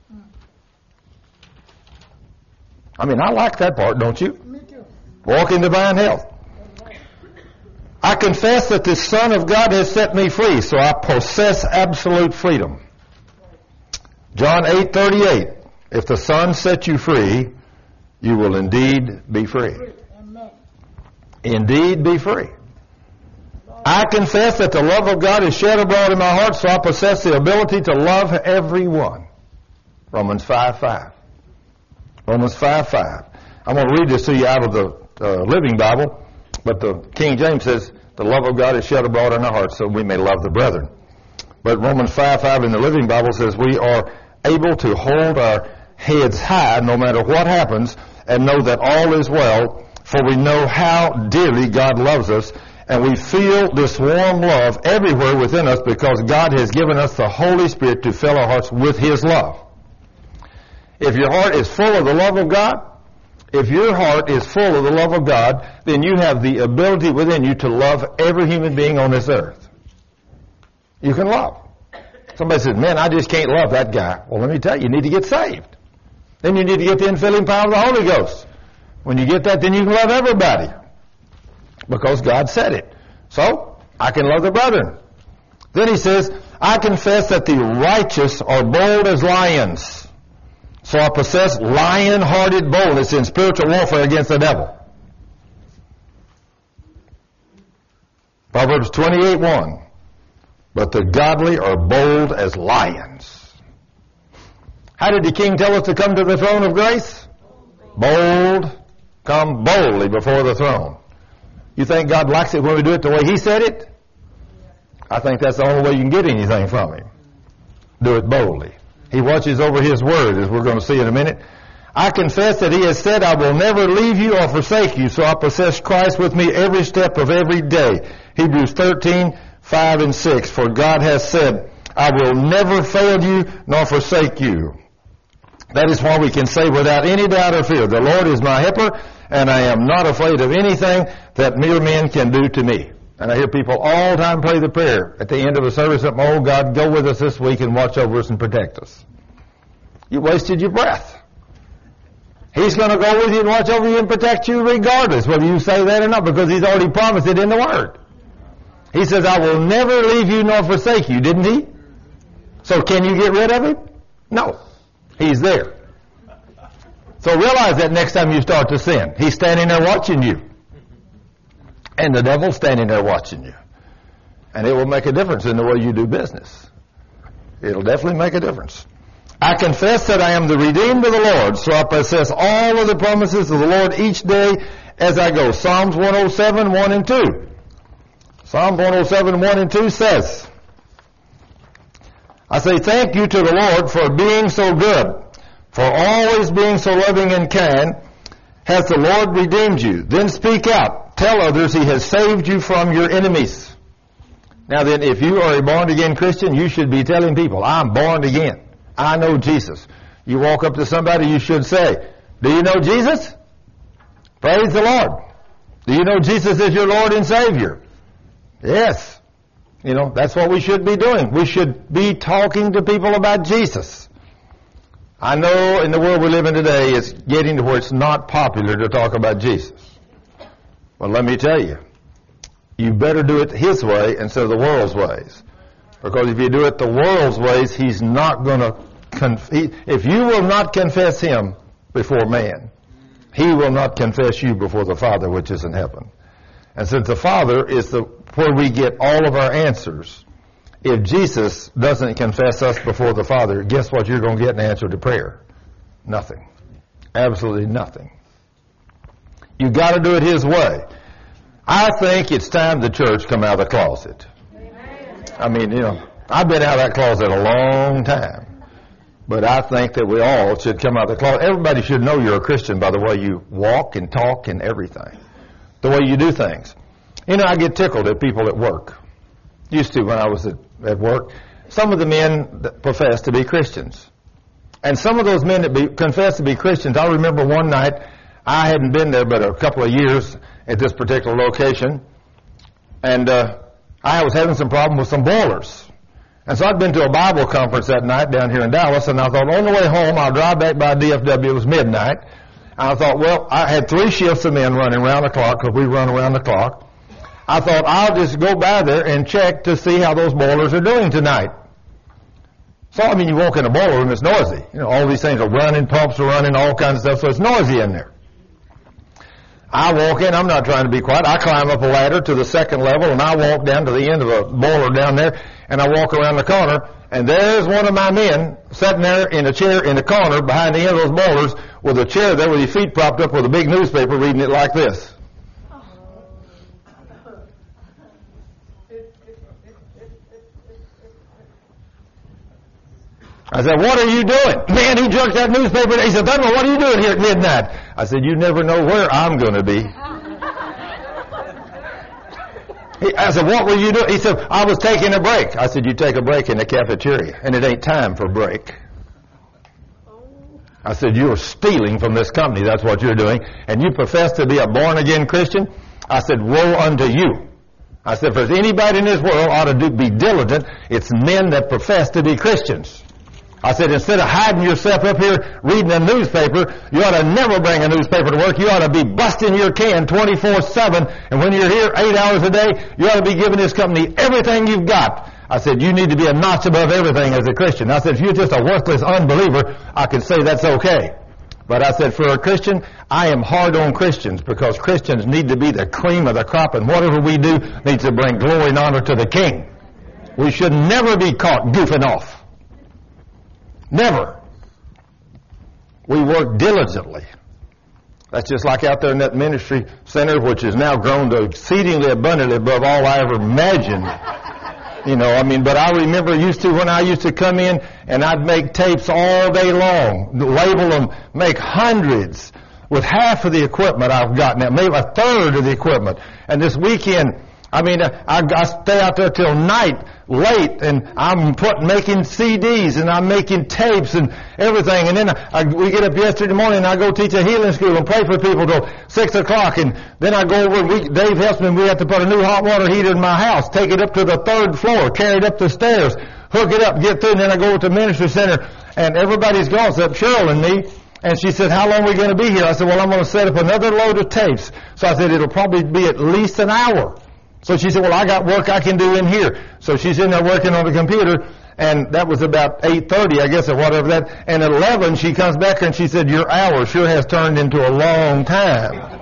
I mean, I like that part, don't you? Me too. Walk in divine health. I confess that the Son of God has set me free, so I possess absolute freedom. John eight thirty-eight. If the Son sets you free, you will indeed be free. Indeed be free. I confess that the love of God is shed abroad in my heart, so I possess the ability to love everyone. Romans five five. Romans five five. I'm going to read this to you out of the uh, Living Bible, but the King James says, the love of God is shed abroad in our hearts, so we may love the brethren. But Romans five five in the Living Bible says, we are able to hold our heads high no matter what happens, and know that all is well, for we know how dearly God loves us, and we feel this warm love everywhere within us because God has given us the Holy Spirit to fill our hearts with His love. If your heart is full of the love of God, if your heart is full of the love of God, then you have the ability within you to love every human being on this earth. You can love. Somebody says, man, I just can't love that guy. Well, let me tell you, you need to get saved. Then you need to get the infilling power of the Holy Ghost. When you get that, then you can love everybody. Because God said it. So, I can love the brethren. Then he says, I confess that the righteous are bold as lions. So I possess lion-hearted boldness in spiritual warfare against the devil. Proverbs twenty-eight one. But the godly are bold as lions. How did the king tell us to come to the throne of grace? Bold. Come boldly before the throne. You think God likes it when we do it the way He said it? I think that's the only way you can get anything from Him. Do it boldly. He watches over His word, as we're going to see in a minute. I confess that He has said, I will never leave you or forsake you, so I possess Christ with me every step of every day. Hebrews thirteen five and six. For God has said, I will never fail you nor forsake you. That is why we can say without any doubt or fear, the Lord is my helper, and I am not afraid of anything that mere men can do to me. And I hear people all the time pray the prayer at the end of a service, oh God, go with us this week and watch over us and protect us. You wasted your breath. He's going to go with you and watch over you and protect you regardless whether you say that or not, because He's already promised it in the Word. He says, I will never leave you nor forsake you, didn't He? So can you get rid of Him? No. He's there. So realize that next time you start to sin. He's standing there watching you. And the devil's standing there watching you. And it will make a difference in the way you do business. It'll definitely make a difference. I confess that I am the redeemed of the Lord, so I possess all of the promises of the Lord each day as I go. Psalms one oh seven, one and two. Psalm one oh seven, one and two says, I say thank you to the Lord for being so good, for always being so loving and kind. Has the Lord redeemed you? Then speak out. Tell others He has saved you from your enemies. Now then, if you are a born-again Christian, you should be telling people, I'm born again. I know Jesus. You walk up to somebody, you should say, do you know Jesus? Praise the Lord. Do you know Jesus is your Lord and Savior? Yes. You know, that's what we should be doing. We should be talking to people about Jesus. I know in the world we live in today, it's getting to where it's not popular to talk about Jesus. But let me tell you, you better do it His way instead of the world's ways. Because if you do it the world's ways, He's not going to, conf- he, if you will not confess Him before man, He will not confess you before the Father which is in heaven. And since the Father is the where we get all of our answers, if Jesus doesn't confess us before the Father, guess what you're going to get in answer to prayer? Nothing. Absolutely nothing. You got to do it His way. I think it's time the church come out of the closet. I mean, you know, I've been out of that closet a long time. But I think that we all should come out of the closet. Everybody should know you're a Christian by the way you walk and talk and everything. The way you do things. You know, I get tickled at people at work. Used to when I was at, at work. Some of the men that profess to be Christians. And some of those men that be, confess to be Christians, I remember one night, I hadn't been there but a couple of years at this particular location. And uh, I was having some problem with some boilers. And so I'd been to a Bible conference that night down here in Dallas, and I thought, on the way home, I'll drive back by D F W. It was midnight. And I thought, well, I had three shifts of men running around the clock, because we run around the clock. I thought, I'll just go by there and check to see how those boilers are doing tonight. So, I mean, you walk in a boiler room, it's noisy. You know, all these things are running, pumps are running, all kinds of stuff, so it's noisy in there. I walk in, I'm not trying to be quiet. I climb up a ladder to the second level, and I walk down to the end of a boiler down there, and I walk around the corner, and there's one of my men sitting there in a chair in the corner behind the end of those boilers with a chair there with his feet propped up with a big newspaper reading it like this. I said, what are you doing? Man, he jerked that newspaper. He said, Thurman, what are you doing here at midnight? I said, you never know where I'm going to be. He, I said, what were you doing? He said, I was taking a break. I said, you take a break in the cafeteria, and it ain't time for break. I said, you're stealing from this company. That's what you're doing. And you profess to be a born-again Christian? I said, woe unto you. I said, if there's anybody in this world ought to do, be diligent, it's men that profess to be Christians. I said, instead of hiding yourself up here reading a newspaper, you ought to never bring a newspaper to work. You ought to be busting your can twenty-four seven, and when you're here eight hours a day, you ought to be giving this company everything you've got. I said, you need to be a notch above everything as a Christian. I said, if you're just a worthless unbeliever, I could say that's okay. But I said, for a Christian, I am hard on Christians because Christians need to be the cream of the crop, and whatever we do needs to bring glory and honor to the King. We should never be caught goofing off. Never. We work diligently. That's just like out there in that ministry center, which has now grown to exceedingly abundantly above all I ever imagined. You know, I mean, but I remember used to when I used to come in and I'd make tapes all day long, label them, make hundreds with half of the equipment I've got now, maybe a third of the equipment. And this weekend, I mean, I, I stay out there till night, late, and I'm putting, making C Ds, and I'm making tapes and everything. And then I, I, we get up yesterday morning, and I go teach a healing school and pray for people till six o'clock. And then I go over, and we, Dave helps me, we have to put a new hot water heater in my house, take it up to the third floor, carry it up the stairs, hook it up, get through, and then I go to the ministry center, and everybody's gone, except Cheryl and me. And she said, how long are we going to be here? I said, well, I'm going to set up another load of tapes. So I said, it'll probably be at least an hour. So she said, well, I got work I can do in here. So she's in there working on the computer, and that was about eight thirty, I guess, or whatever that. And at eleven, she comes back and she said, your hour sure has turned into a long time.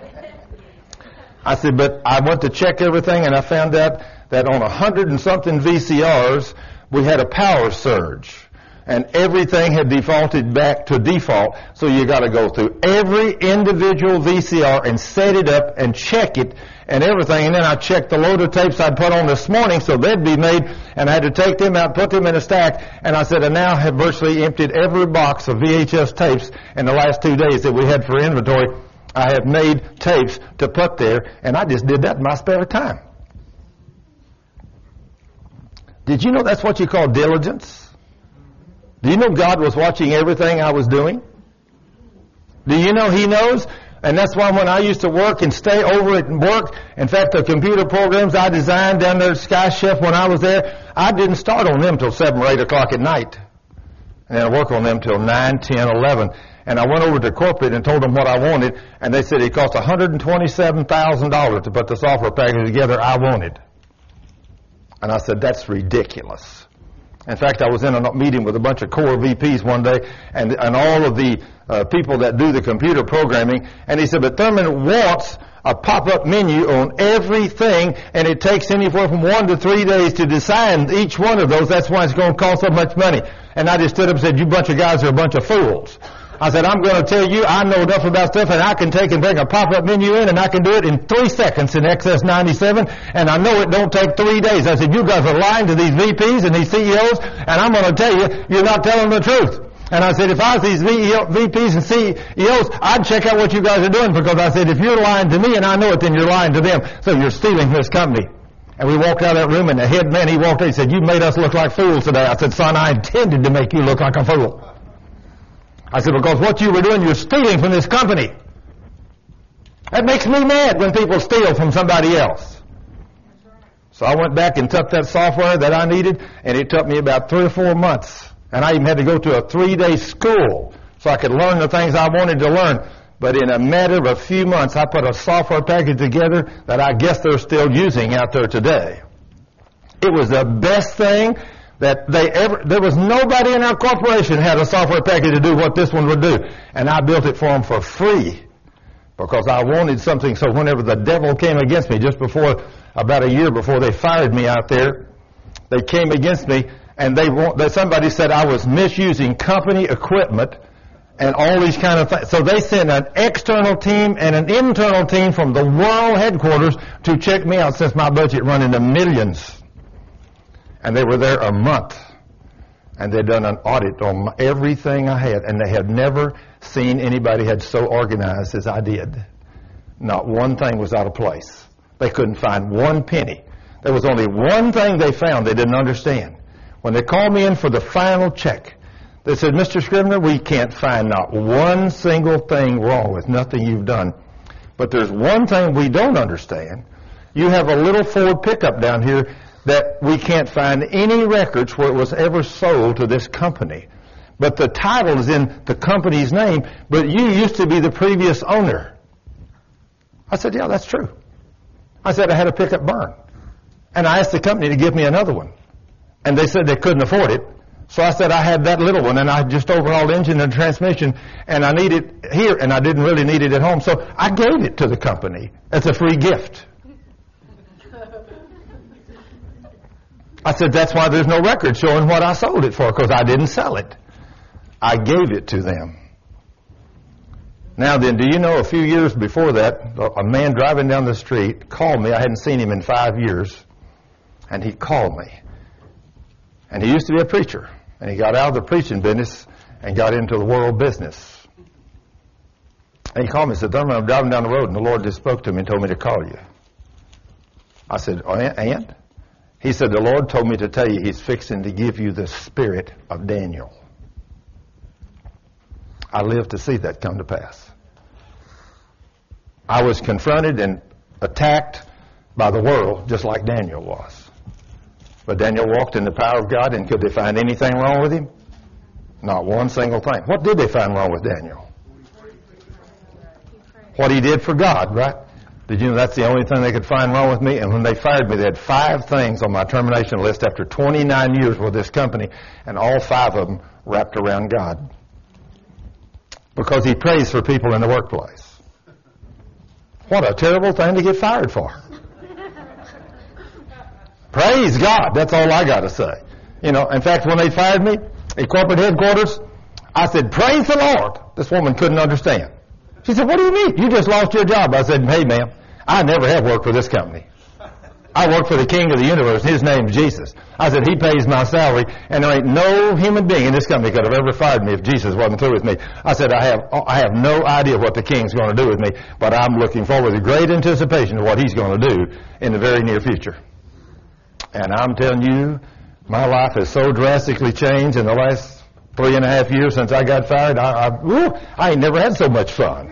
I said, but I went to check everything, and I found out that on a hundred and something V C Rs, we had a power surge. And everything had defaulted back to default. So you got to go through every individual V C R and set it up and check it and everything. And then I checked the load of tapes I'd put on this morning so they'd be made. And I had to take them out, put them in a stack. And I said, I now have virtually emptied every box of V H S tapes in the last two days that we had for inventory. I have made tapes to put there. And I just did that in my spare time. Did you know that's what you call diligence? Do you know God was watching everything I was doing? Do you know He knows? And that's why when I used to work and stay over it and work, in fact, the computer programs I designed down there at Sky Chef when I was there, I didn't start on them till seven or eight o'clock at night. And then I work on them till nine, ten, eleven. And I went over to corporate and told them what I wanted, and they said it cost one hundred twenty-seven thousand dollars to put the software package together I wanted. And I said, that's ridiculous. In fact, I was in a meeting with a bunch of core V Ps one day, and and all of the uh, people that do the computer programming, and he said, but Thurman wants a pop-up menu on everything, and it takes anywhere from one to three days to design each one of those. That's why it's going to cost so much money. And I just stood up and said, you bunch of guys are a bunch of fools. I said, I'm going to tell you, I know enough about stuff, and I can take and bring a pop-up menu in, and I can do it in three seconds in X S ninety-seven, and I know it don't take three days. I said, you guys are lying to these V Ps and these C E Os, and I'm going to tell you, you're not telling the truth. And I said, if I was these V Ps and C E Os, I'd check out what you guys are doing, because I said, if you're lying to me and I know it, then you're lying to them. So you're stealing from this company. And we walked out of that room, and the head man, he walked in, he said, you made us look like fools today. I said, son, I intended to make you look like a fool. I said, because what you were doing, you're stealing from this company. That makes me mad when people steal from somebody else. So I went back and took that software that I needed, and it took me about three or four months. And I even had to go to a three-day school so I could learn the things I wanted to learn. But in a matter of a few months, I put a software package together that I guess they're still using out there today. It was the best thing that they ever, there was nobody in our corporation had a software package to do what this one would do. And I built it for them for free because I wanted something so whenever the devil came against me, just before, about a year before they fired me out there, they came against me and they want, that somebody said I was misusing company equipment and all these kind of things. So they sent an external team and an internal team from the world headquarters to check me out since my budget run into millions. And they were there a month, and they'd done an audit on my, everything I had, and they had never seen anybody had so organized as I did. Not one thing was out of place. They couldn't find one penny. There was only one thing they found they didn't understand. When they called me in for the final check, they said, Mister Scribner, we can't find not one single thing wrong with nothing you've done. But there's one thing we don't understand. You have a little Ford pickup down here that we can't find any records where it was ever sold to this company. But the title is in the company's name, but you used to be the previous owner. I said, yeah, that's true. I said, I had a pickup burn. And I asked the company to give me another one. And they said they couldn't afford it. So I said I had that little one, and I just overhauled the engine and transmission, and I need it here, and I didn't really need it at home. So I gave it to the company as a free gift. I said, that's why there's no record showing what I sold it for, because I didn't sell it. I gave it to them. Now then, do you know a few years before that, a man driving down the street called me. I hadn't seen him in five years. And he called me. And he used to be a preacher. And he got out of the preaching business and got into the world business. And he called me and said, Thurman, I'm driving down the road, and the Lord just spoke to me and told me to call you. I said, oh, and? He said, the Lord told me to tell you he's fixing to give you the spirit of Daniel. I lived to see that come to pass. I was confronted and attacked by the world just like Daniel was. But Daniel walked in the power of God, and could they find anything wrong with him? Not one single thing. What did they find wrong with Daniel? What he did for God, right? Did you know that's the only thing they could find wrong with me? And when they fired me, they had five things on my termination list after twenty-nine years with this company, and all five of them wrapped around God. Because he prays for people in the workplace. What a terrible thing to get fired for. Praise God. That's all I got to say. You know, in fact, when they fired me at corporate headquarters, I said, praise the Lord. This woman couldn't understand. She said, what do you mean? You just lost your job. I said, hey, ma'am, I never have worked for this company. I work for the King of the universe. His name's Jesus. I said, he pays my salary, and there ain't no human being in this company could have ever fired me if Jesus wasn't through with me. I said, I have I have no idea what the King's going to do with me, but I'm looking forward with great anticipation to what he's going to do in the very near future. And I'm telling you, my life has so drastically changed in the last three and a half years since I got fired. I, I, whew, I ain't never had so much fun.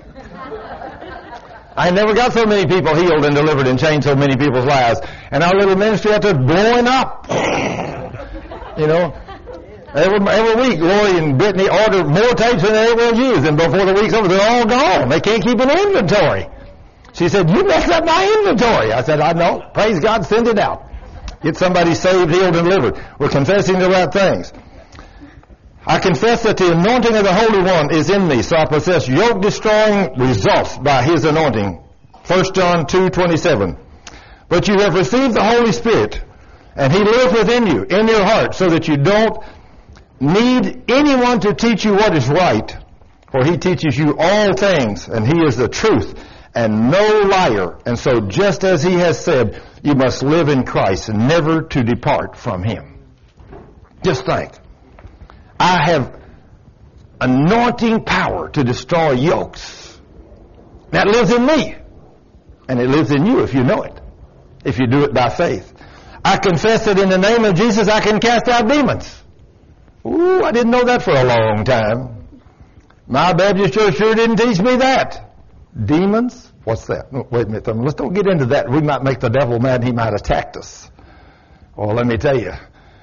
I never got so many people healed and delivered and changed so many people's lives. And our little ministry out there blowing up. You know, every, every week, Lori and Brittany order more tapes than they ever use. And before the week's over, they're all gone. They can't keep an inventory. She said, you messed up my inventory. I said, I know. Praise God, send it out. Get somebody saved, healed, and delivered. We're confessing the right things. I confess that the anointing of the Holy One is in me, so I possess yoke-destroying results by His anointing. First John two twenty-seven. But you have received the Holy Spirit, and He lives within you, in your heart, so that you don't need anyone to teach you what is right, for He teaches you all things, and He is the truth, and no liar. And so just as He has said, you must live in Christ, and never to depart from Him. Just think. I have anointing power to destroy yokes. That lives in me. And it lives in you if you know it. If you do it by faith. I confess that in the name of Jesus I can cast out demons. Ooh, I didn't know that for a long time. My Baptist church sure didn't teach me that. Demons? What's that? Wait a minute. Let's don't get into that. We might make the devil mad and he might attack us. Well, let me tell you.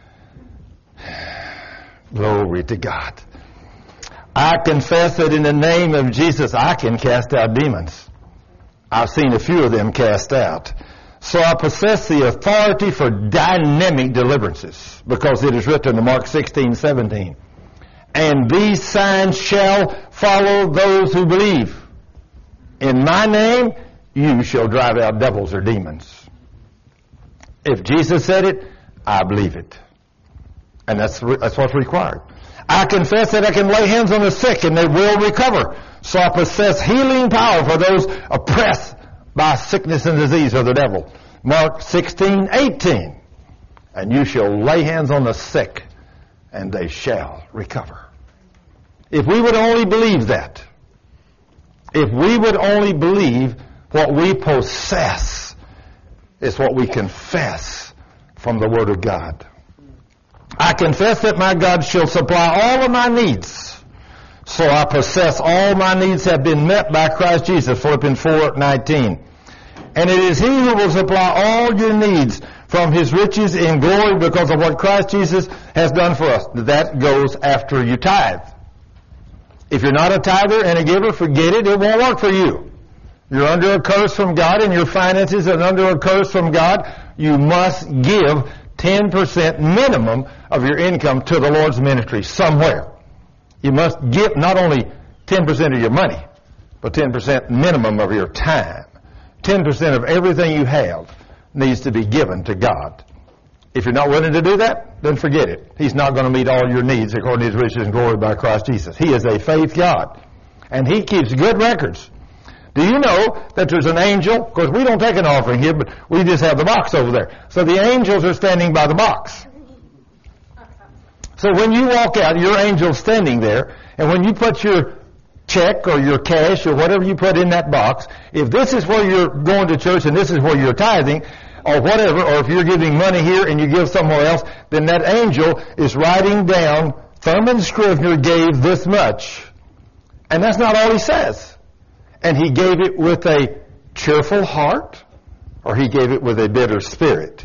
Glory to God. I confess that in the name of Jesus I can cast out demons. I've seen a few of them cast out. So I possess the authority for dynamic deliverances, because it is written in Mark sixteen seventeen. And these signs shall follow those who believe. In my name, you shall drive out devils or demons. If Jesus said it, I believe it. And that's, that's what's required. I confess that I can lay hands on the sick and they will recover. So I possess healing power for those oppressed by sickness and disease or the devil. Mark sixteen eighteen. And you shall lay hands on the sick and they shall recover. If we would only believe that, if we would only believe what we possess is what we confess from the Word of God. I confess that my God shall supply all of my needs. So I possess all my needs have been met by Christ Jesus, Philippians four nineteen. And it is He who will supply all your needs from His riches in glory because of what Christ Jesus has done for us. That goes after you tithe. If you're not a tither and a giver, forget it. It won't work for you. You're under a curse from God, and your finances are under a curse from God. You must give ten percent minimum of your income to the Lord's ministry somewhere. You must give not only ten percent of your money, but ten percent minimum of your time. ten percent of everything you have needs to be given to God. If you're not willing to do that, then forget it. He's not going to meet all your needs according to His riches and glory by Christ Jesus. He is a faith God, and He keeps good records. Do you know that there's an angel? Of course, we don't take an offering here, but we just have the box over there. So the angels are standing by the box. So when you walk out, your angel's standing there, and when you put your check or your cash or whatever you put in that box, if this is where you're going to church and this is where you're tithing, or whatever, or if you're giving money here and you give somewhere else, then that angel is writing down, Thurman Scrivener gave this much. And that's not all he says. And he gave it with a cheerful heart, or he gave it with a bitter spirit.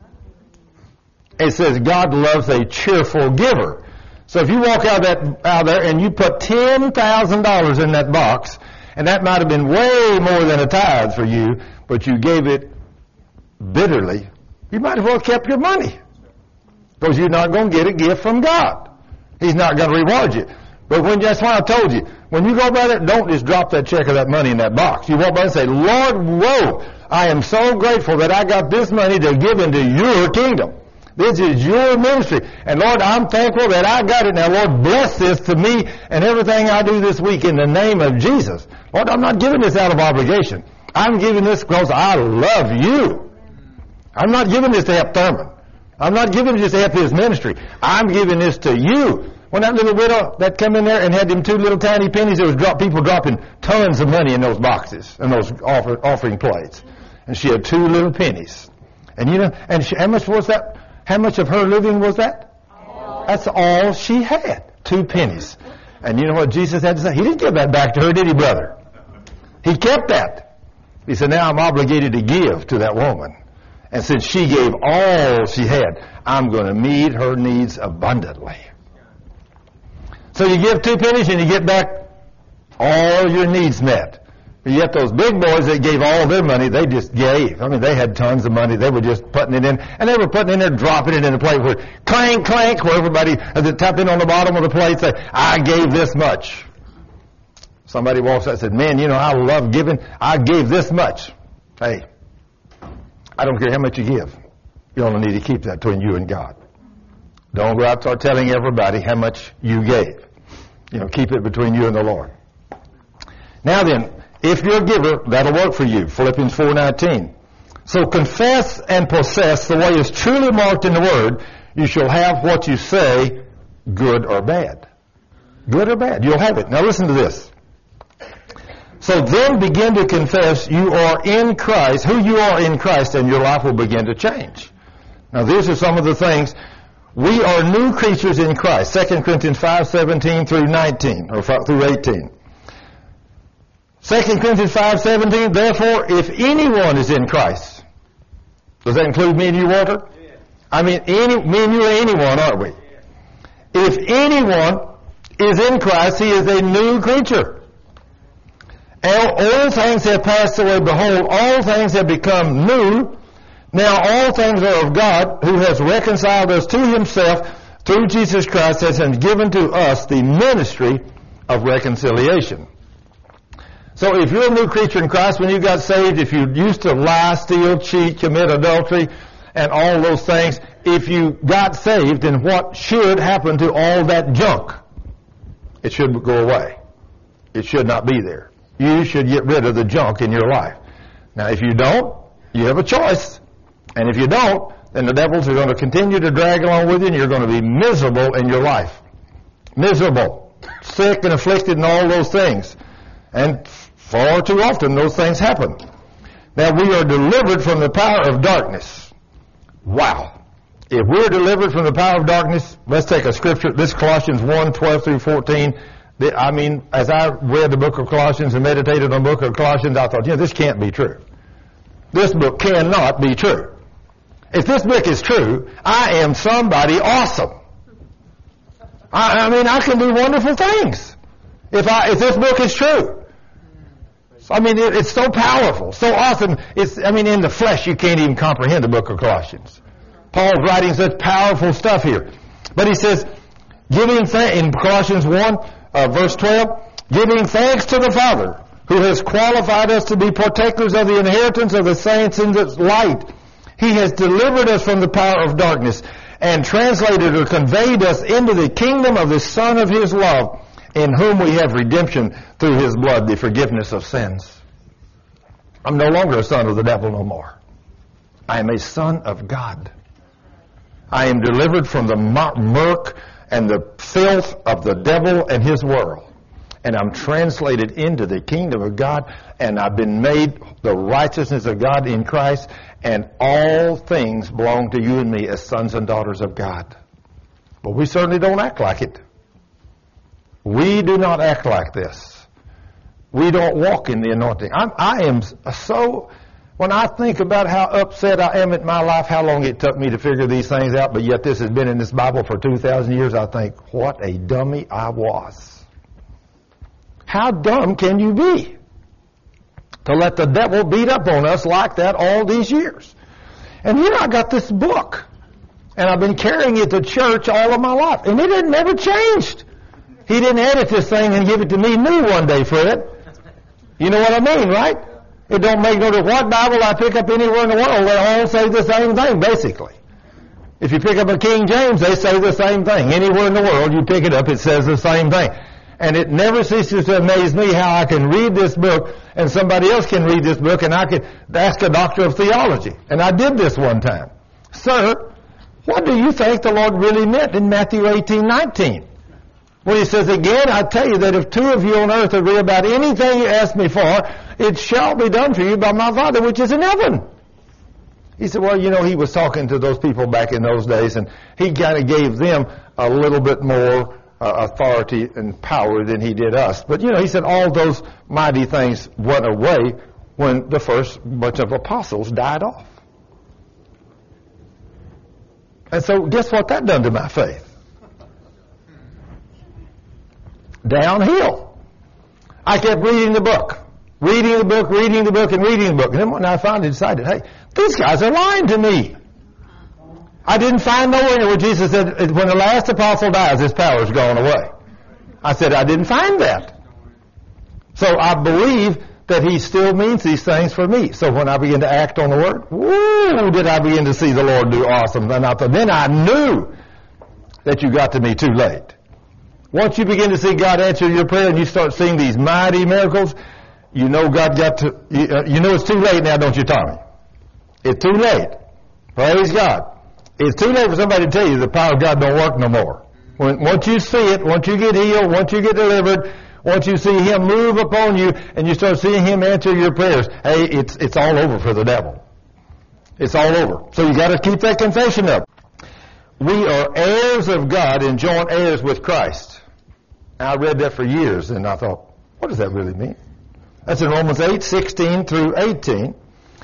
It says God loves a cheerful giver. So if you walk out that out there and you put ten thousand dollars in that box, and that might have been way more than a tithe for you, but you gave it bitterly, you might as well have kept your money, because you're not going to get a gift from God. He's not going to reward you. But when, that's why I told you, when you go by that, don't just drop that check or that money in that box. You walk by and say, Lord, whoa, I am so grateful that I got this money to give into your kingdom. This is your ministry. And Lord, I'm thankful that I got it. Now, Lord, bless this to me and everything I do this week in the name of Jesus. Lord, I'm not giving this out of obligation. I'm giving this because I love you. I'm not giving this to help Thurman. I'm not giving this to help his ministry. I'm giving this to you. When that little widow that come in there and had them two little tiny pennies, there was drop, people dropping tons of money in those boxes and those offer, offering plates. And she had two little pennies. And you know, and she, how much was that? How much of her living was that? All. That's all she had. Two pennies. And you know what Jesus had to say? He didn't give that back to her, did he, brother? He kept that. He said, now I'm obligated to give to that woman. And since she gave all she had, I'm going to meet her needs abundantly. So you give two pennies and you get back all your needs met. But yet those big boys that gave all their money, they just gave. I mean, they had tons of money. They were just putting it in. And they were putting it in there, dropping it in the plate where clank, clank, where everybody, as they tap in on the bottom of the plate, say, I gave this much. Somebody walks out and said, man, you know, I love giving. I gave this much. Hey, I don't care how much you give. You only need to keep that between you and God. Don't go out and start telling everybody how much you gave. You know, keep it between you and the Lord. Now then, if you're a giver, that'll work for you. Philippians four nineteen. So confess and possess the way is truly marked in the Word. You shall have what you say, good or bad. Good or bad. You'll have it. Now listen to this. So then begin to confess you are in Christ, who you are in Christ, and your life will begin to change. Now these are some of the things. We are new creatures in Christ. Second Corinthians five seventeen through nineteen, or through eighteen. Second Corinthians five seventeen, therefore, if anyone is in Christ, does that include me and you, Walter? Yeah. I mean, any, me and you are anyone, aren't we? Yeah. If anyone is in Christ, he is a new creature. All, all things have passed away. Behold, all things have become new. Now all things are of God, who has reconciled us to himself through Jesus Christ, has given to us the ministry of reconciliation. So if you're a new creature in Christ, when you got saved, if you used to lie, steal, cheat, commit adultery, and all those things, if you got saved, then what should happen to all that junk? It should go away. It should not be there. You should get rid of the junk in your life. Now, if you don't, you have a choice. And if you don't, then the devils are going to continue to drag along with you, and you're going to be miserable in your life. Miserable. Sick and afflicted and all those things. And far too often those things happen. Now, we are delivered from the power of darkness. Wow. If we're delivered from the power of darkness, let's take a scripture. This Colossians one, twelve through fourteen. I mean, as I read the book of Colossians and meditated on the book of Colossians, I thought, you know, this can't be true. This book cannot be true. If this book is true, I am somebody awesome. I, I mean, I can do wonderful things if I if this book is true. I mean, it, it's so powerful, so awesome. It's I mean, in the flesh, you can't even comprehend the book of Colossians. Paul's writing such powerful stuff here, but he says, giving th- in Colossians one, uh, verse twelve, giving thanks to the Father, who has qualified us to be partakers of the inheritance of the saints in the light. He has delivered us from the power of darkness and translated or conveyed us into the kingdom of the Son of his love, in whom we have redemption through his blood, the forgiveness of sins. I'm no longer a son of the devil no more. I am a son of God. I am delivered from the murk and the filth of the devil and his world. And I'm translated into the kingdom of God, and I've been made the righteousness of God in Christ, and all things belong to you and me as sons and daughters of God. But we certainly don't act like it. We do not act like this. We don't walk in the anointing. I'm, I am so, when I think about how upset I am at my life, how long it took me to figure these things out, but yet this has been in this Bible for two thousand years, I think, what a dummy I was. How dumb can you be to let the devil beat up on us like that all these years? And here I got this book, and I've been carrying it to church all of my life, and it had never changed. He didn't edit this thing and give it to me new one day, Fred. You know what I mean, right? It don't make no difference what Bible I pick up anywhere in the world. They all say the same thing, basically. If you pick up a King James, they say the same thing. Anywhere in the world you pick it up, it says the same thing. And it never ceases to amaze me how I can read this book and somebody else can read this book and I can ask a doctor of theology. And I did this one time. Sir, what do you think the Lord really meant in Matthew eighteen nineteen? When he says, again, I tell you that if two of you on earth agree about anything you ask me for, it shall be done for you by my Father which is in heaven. He said, well, you know, he was talking to those people back in those days, and he kind of gave them a little bit more uh, authority and power than he did us. But, you know, he said all those mighty things went away when the first bunch of apostles died off. And so guess what that done to my faith? Downhill. I kept reading the book, reading the book, reading the book, and reading the book. And then when I finally decided, hey, these guys are lying to me. I didn't find nowhere where Jesus said, when the last apostle dies, his power's gone away. I said, I didn't find that. So I believe that he still means these things for me. So when I began to act on the word, woo, did I begin to see the Lord do awesome. And I thought, then I knew that you got to me too late. Once you begin to see God answer your prayer and you start seeing these mighty miracles, you know God got to, you, uh, you know it's too late now, don't you, Tommy? It's too late. Praise God. It's too late for somebody to tell you the power of God don't work no more. When, once you see it, once you get healed, once you get delivered, once you see Him move upon you and you start seeing Him answer your prayers, hey, it's, it's all over for the devil. It's all over. So you got to keep that confession up. We are heirs of God and joint heirs with Christ. I read that for years, and I thought, what does that really mean? That's in Romans eight, sixteen through eighteen.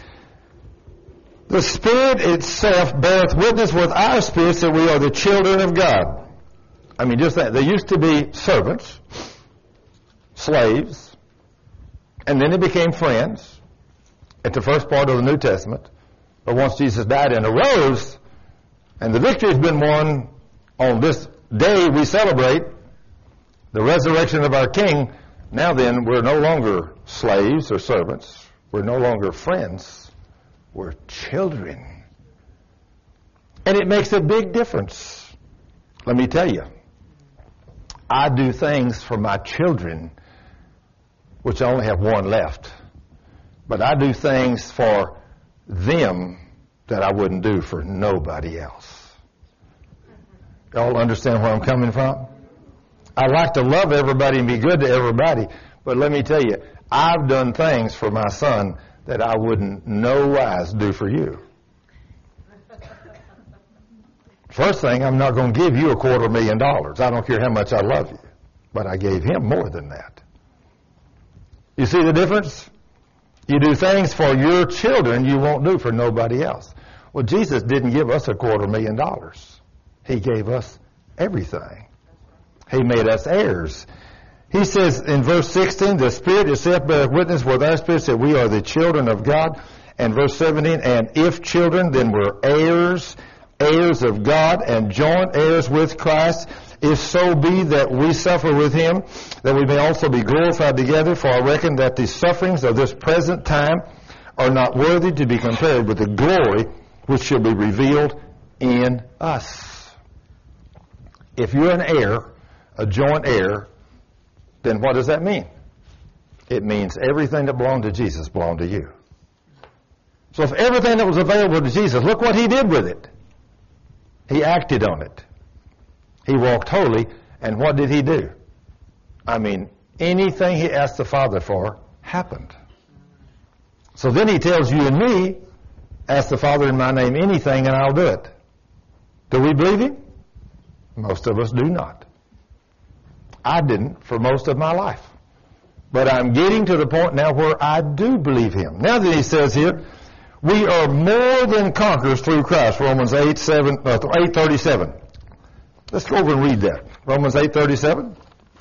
The Spirit itself beareth witness with our spirits that we are the children of God. I mean, just that. They used to be servants, slaves, and then they became friends at the first part of the New Testament. But once Jesus died and arose, and the victory has been won on this day we celebrate, the resurrection of our King, now then, we're no longer slaves or servants. We're no longer friends. We're children. And it makes a big difference. Let me tell you, I do things for my children, which I only have one left. But I do things for them that I wouldn't do for nobody else. Y'all understand where I'm coming from? I like to love everybody and be good to everybody, but let me tell you, I've done things for my son that I wouldn't no wise do for you. First thing, I'm not going to give you a quarter million dollars. I don't care how much I love you, but I gave him more than that. You see the difference? You do things for your children you won't do for nobody else. Well, Jesus didn't give us a quarter million dollars. He gave us everything. He made us heirs. He says in verse sixteen, the Spirit itself beareth witness with our spirit that we are the children of God. And verse seventeen, and if children, then we're heirs, heirs of God, and joint heirs with Christ, if so be that we suffer with him, that we may also be glorified together. For I reckon that the sufferings of this present time are not worthy to be compared with the glory which shall be revealed in us. If you're an heir, a joint heir, then what does that mean? It means everything that belonged to Jesus belonged to you. So if everything that was available to Jesus, look what he did with it. He acted on it. He walked holy, and what did he do? I mean, anything he asked the Father for happened. So then he tells you and me, ask the Father in my name anything and I'll do it. Do we believe him? Most of us do not. I didn't for most of my life. But I'm getting to the point now where I do believe him. Now that he says here, we are more than conquerors through Christ, Romans eight, seven, uh, eight thirty-seven. Let's go over and read that. Romans eight thirty-seven.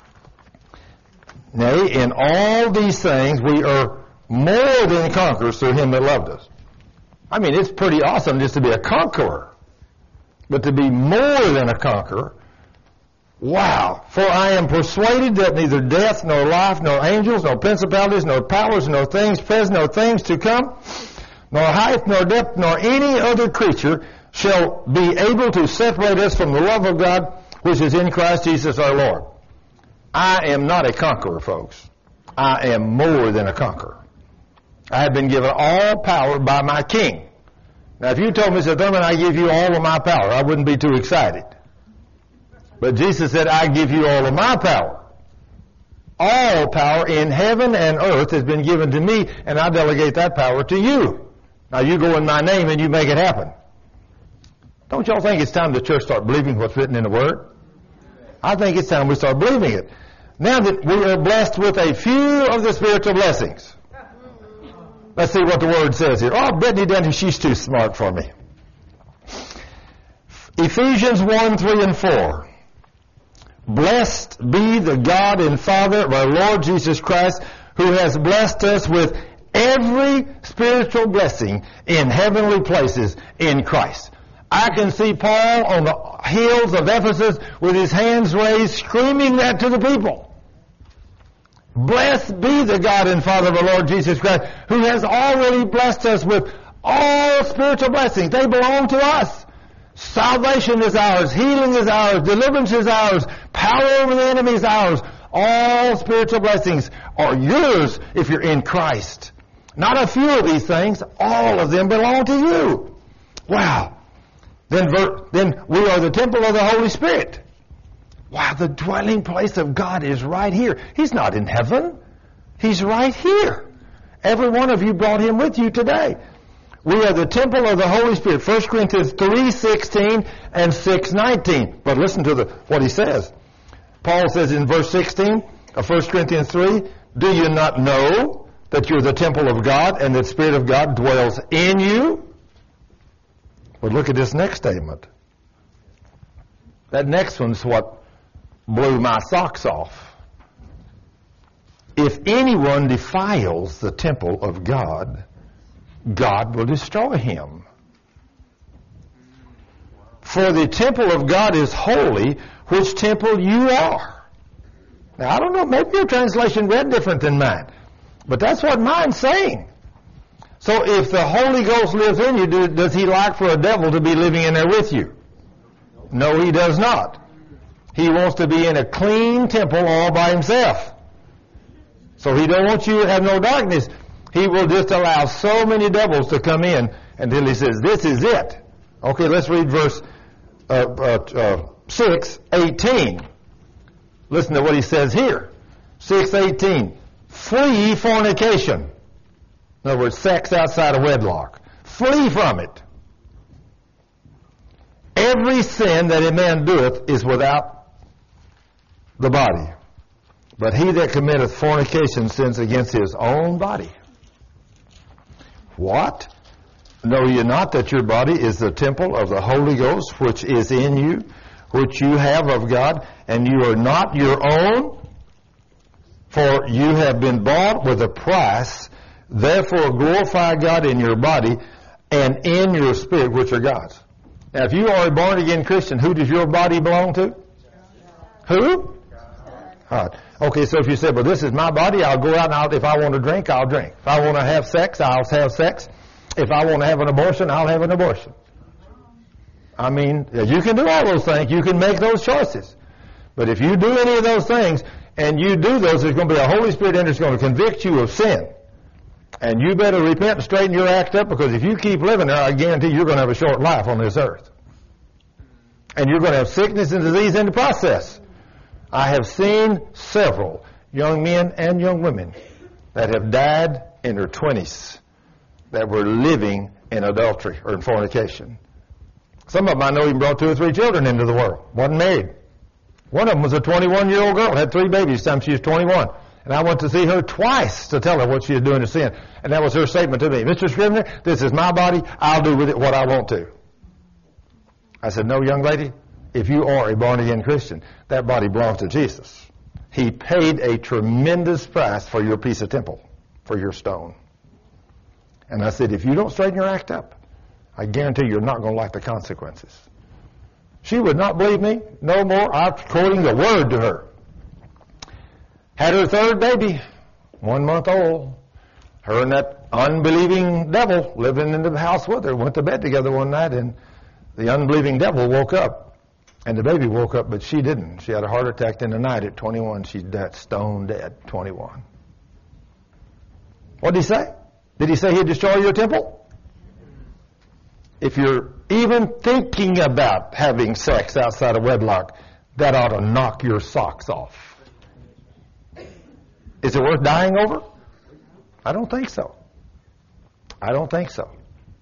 Nay, in all these things we are more than conquerors through him that loved us. I mean, it's pretty awesome just to be a conqueror. But to be more than a conqueror, wow. For I am persuaded that neither death, nor life, nor angels, nor principalities, nor powers, nor things present, nor things to come, nor height, nor depth, nor any other creature shall be able to separate us from the love of God which is in Christ Jesus our Lord. I am not a conqueror, folks. I am more than a conqueror. I have been given all power by my King. Now, if you told me, said, Thurman, I give you all of my power, I wouldn't be too excited. But Jesus said, I give you all of my power. All power in heaven and earth has been given to me, and I delegate that power to you. Now, you go in my name and you make it happen. Don't y'all think it's time the church start believing what's written in the Word? I think it's time we start believing it. Now that we are blessed with a few of the spiritual blessings. Let's see what the Word says here. Oh, Brittany Denton, she's too smart for me. Ephesians one, three, and four. Blessed be the God and Father of our Lord Jesus Christ, who has blessed us with every spiritual blessing in heavenly places in Christ. I can see Paul on the hills of Ephesus with his hands raised, screaming that to the people. Blessed be the God and Father of our Lord Jesus Christ, who has already blessed us with all spiritual blessings. They belong to us. Salvation is ours. Healing is ours. Deliverance is ours. Power over the enemy is ours. All spiritual blessings are yours if you're in Christ. Not a few of these things. All of them belong to you. Wow. Then, then we are the temple of the Holy Spirit. Wow, the dwelling place of God is right here. He's not in heaven. He's right here. Every one of you brought him with you today. We are the temple of the Holy Spirit. First Corinthians three sixteen and six nineteen. But listen to the, what he says. Paul says in verse sixteen of First Corinthians three, do you not know that you're the temple of God and that the Spirit of God dwells in you? But look at this next statement. That next one's what blew my socks off. If anyone defiles the temple of God, God will destroy him. For the temple of God is holy, which temple you are. Now, I don't know, maybe your translation read different than mine, but that's what mine's saying. So if the Holy Ghost lives in you, do, does he like for a devil to be living in there with you? No, he does not. He wants to be in a clean temple all by himself. So he don't want you to have no darkness. He will just allow so many devils to come in until he says, this is it. Okay, let's read verse uh, uh, uh, six eighteen. Listen to what he says here. six eighteen. Flee fornication. In other words, sex outside of wedlock. Flee from it. Every sin that a man doeth is without the body. But he that committeth fornication sins against his own body. What? Know ye not that your body is the temple of the Holy Ghost, which is in you, which you have of God, and you are not your own? For you have been bought with a price. Therefore glorify God in your body and in your spirit, which are God's. Now, if you are a born-again Christian, who does your body belong to? Who? All right. Okay, so if you say, well, this is my body, I'll go out and I'll, if I want to drink, I'll drink. If I want to have sex, I'll have sex. If I want to have an abortion, I'll have an abortion. I mean, you can do all those things. You can make those choices. But if you do any of those things, and you do those, there's going to be a Holy Spirit in there that's going to convict you of sin. And you better repent and straighten your act up, because if you keep living there, I guarantee you're going to have a short life on this earth. And you're going to have sickness and disease in the process. I have seen several young men and young women that have died in their twenties that were living in adultery or in fornication. Some of them I know even brought two or three children into the world. Wasn't married. One of them was a twenty-one-year-old girl, had three babies the time she was twenty-one. And I went to see her twice to tell her what she was doing to sin. And that was her statement to me. Mister Scrivener, this is my body. I'll do with it what I want to. I said, no, young lady, if you are a born-again Christian, that body belongs to Jesus. He paid a tremendous price for your piece of temple, for your stone. And I said, if you don't straighten your act up, I guarantee you're not going to like the consequences. She would not believe me no more. I'm quoting the word to her. Had her third baby, one month old. Her and that unbelieving devil living in the house with her went to bed together one night, and the unbelieving devil woke up. And the baby woke up, but she didn't. She had a heart attack in the night at twenty-one. She's dead, stone dead, twenty-one. What did he say? Did he say he'd destroy your temple? If you're even thinking about having sex outside of wedlock, that ought to knock your socks off. Is it worth dying over? I don't think so. I don't think so.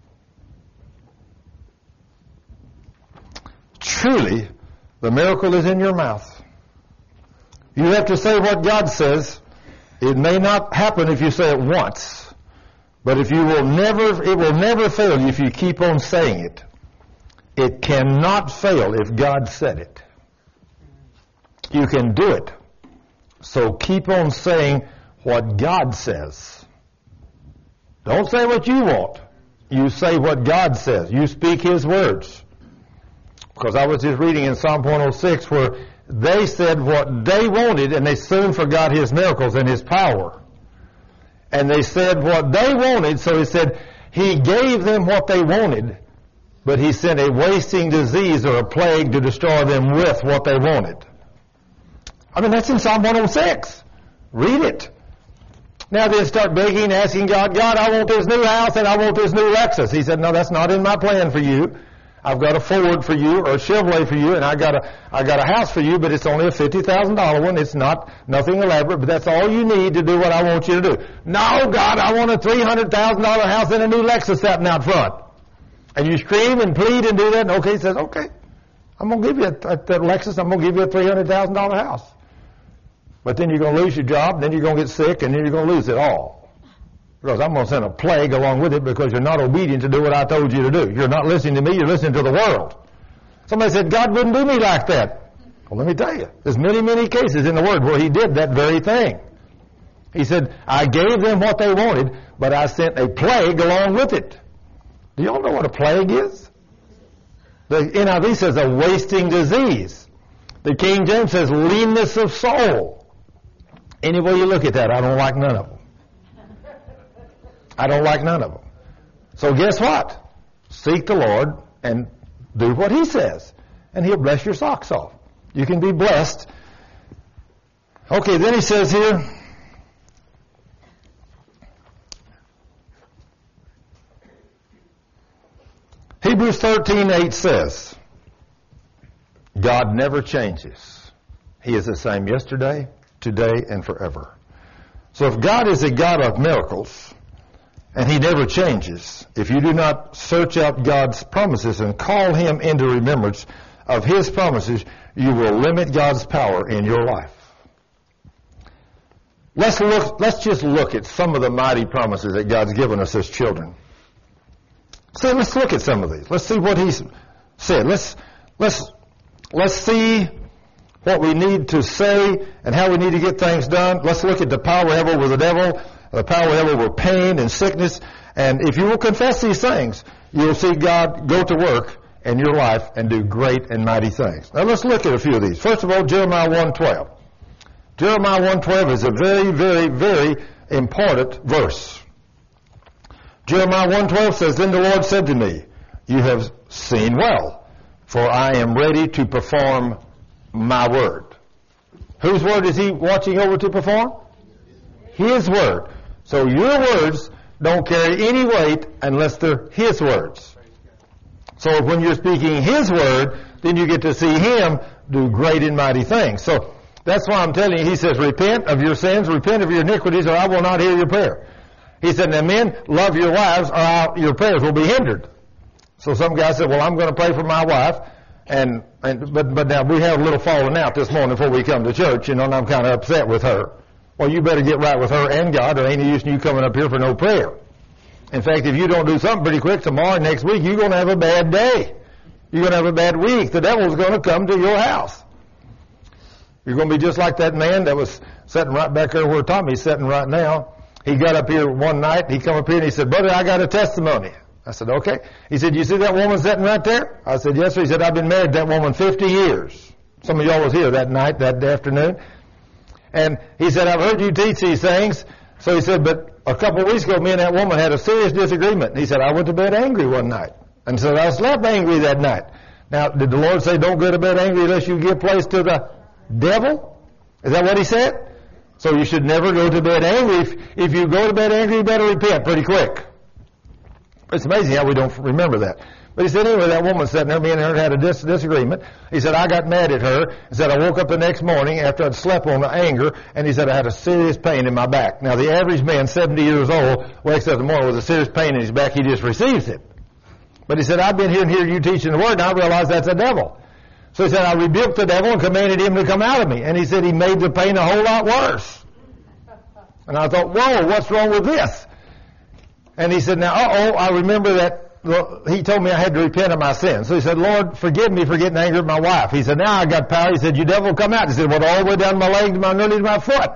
Truly, the miracle is in your mouth. You have to say what God says. It may not happen if you say it once, but if you will never, it will never fail you if you keep on saying it. It cannot fail if God said it. You can do it. So keep on saying what God says. Don't say what you want. You say what God says. You speak His words. Because I was just reading in Psalm one oh six where they said what they wanted, and they soon forgot His miracles and His power. And they said what they wanted, so He said He gave them what they wanted, but He sent a wasting disease or a plague to destroy them with what they wanted. I mean, that's in Psalm one oh six. Read it. Now they start begging, asking God, God, I want this new house and I want this new Lexus. He said, no, that's not in my plan for you. I've got a Ford for you or a Chevrolet for you, and I got a I got a house for you, but it's only a fifty thousand dollars one. It's not nothing elaborate, but that's all you need to do what I want you to do. No, God, I want a three hundred thousand dollars house and a new Lexus sitting out front. And you scream and plead and do that, and okay, He says, okay, I'm going to give you a, a, a Lexus, I'm going to give you a three hundred thousand dollars house. But then you're going to lose your job, then you're going to get sick, and then you're going to lose it all. Because I'm going to send a plague along with it because you're not obedient to do what I told you to do. You're not listening to me, you're listening to the world. Somebody said, God wouldn't do me like that. Well, let me tell you, there's many, many cases in the Word where He did that very thing. He said, I gave them what they wanted, but I sent a plague along with it. Do y'all know what a plague is? The N I V says a wasting disease. The King James says leanness of soul. Any way you look at that, I don't like none of them. I don't like none of them. So guess what? Seek the Lord and do what He says, and He'll bless your socks off. You can be blessed. Okay, then He says here, Hebrews thirteen eight says, God never changes. He is the same yesterday, today, and forever. So if God is a God of miracles, and He never changes, if you do not search out God's promises and call Him into remembrance of His promises, you will limit God's power in your life. Let's look, let's just look at some of the mighty promises that God's given us as children. So let's look at some of these. Let's see what He's said. Let's, let's, let's see what we need to say and how we need to get things done. Let's look at the power we have over the devil, the power we have over pain and sickness. And if you will confess these things, you'll see God go to work in your life and do great and mighty things. Now let's look at a few of these. First of all, Jeremiah one twelve. Jeremiah one twelve is a very, very, very important verse. Jeremiah one twelve says, Then the Lord said to me, You have seen well, for I am ready to perform my word. Whose word is He watching over to perform? His word. So your words don't carry any weight unless they're His words. So when you're speaking His word, then you get to see Him do great and mighty things. So that's why I'm telling you, He says, repent of your sins, repent of your iniquities, or I will not hear your prayer. He said, now men, love your wives, or I'll, your prayers will be hindered. So some guy said, well, I'm going to pray for my wife, and, and but, but now we have a little falling out this morning before we come to church, you know, and I'm kind of upset with her. Well, you better get right with her and God, or ain't any use in you coming up here for no prayer. In fact, if you don't do something pretty quick tomorrow, next week, you're going to have a bad day. You're going to have a bad week. The devil's going to come to your house. You're going to be just like that man that was sitting right back there where Tommy's sitting right now. He got up here one night, he come up here and he said, Brother, I got a testimony. I said, okay. He said, you see that woman sitting right there? I said, yes, sir. He said, I've been married to that woman fifty years. Some of y'all was here that night, that afternoon. And he said, I've heard you teach these things. So he said, but a couple of weeks ago, me and that woman had a serious disagreement. He said, I went to bed angry one night. And so I slept angry that night. Now, did the Lord say don't go to bed angry unless you give place to the devil? Is that what He said? So you should never go to bed angry. If, if you go to bed angry, you better repent pretty quick. It's amazing how we don't remember that. But he said, anyway, that woman sitting there, me and her had a dis- disagreement. He said, I got mad at her. He said, I woke up the next morning after I'd slept on the anger, and he said, I had a serious pain in my back. Now, the average man, seventy years old, wakes up in the morning with a serious pain in his back. He just receives it. But he said, I've been here and hearing you teaching the Word, and I realize that's a devil. So he said, I rebuked the devil and commanded him to come out of me. And he said he made the pain a whole lot worse. And I thought, whoa, what's wrong with this? And he said, now, uh-oh, I remember that well, he told me I had to repent of my sins. So he said, Lord, forgive me for getting angry at my wife. He said, now I got power. He said, you devil, come out. He said, well, all the way down my leg to my nearly to my foot.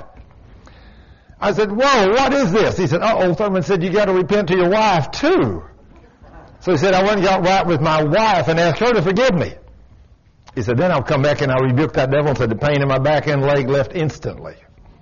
I said, whoa, what is this? He said, uh-oh, Thurman said, you got to repent to your wife, too. So he said, I went and got right with my wife and asked her to forgive me. He said, then I'll come back and I'll rebuke that devil. And said, the pain in my back and leg left instantly.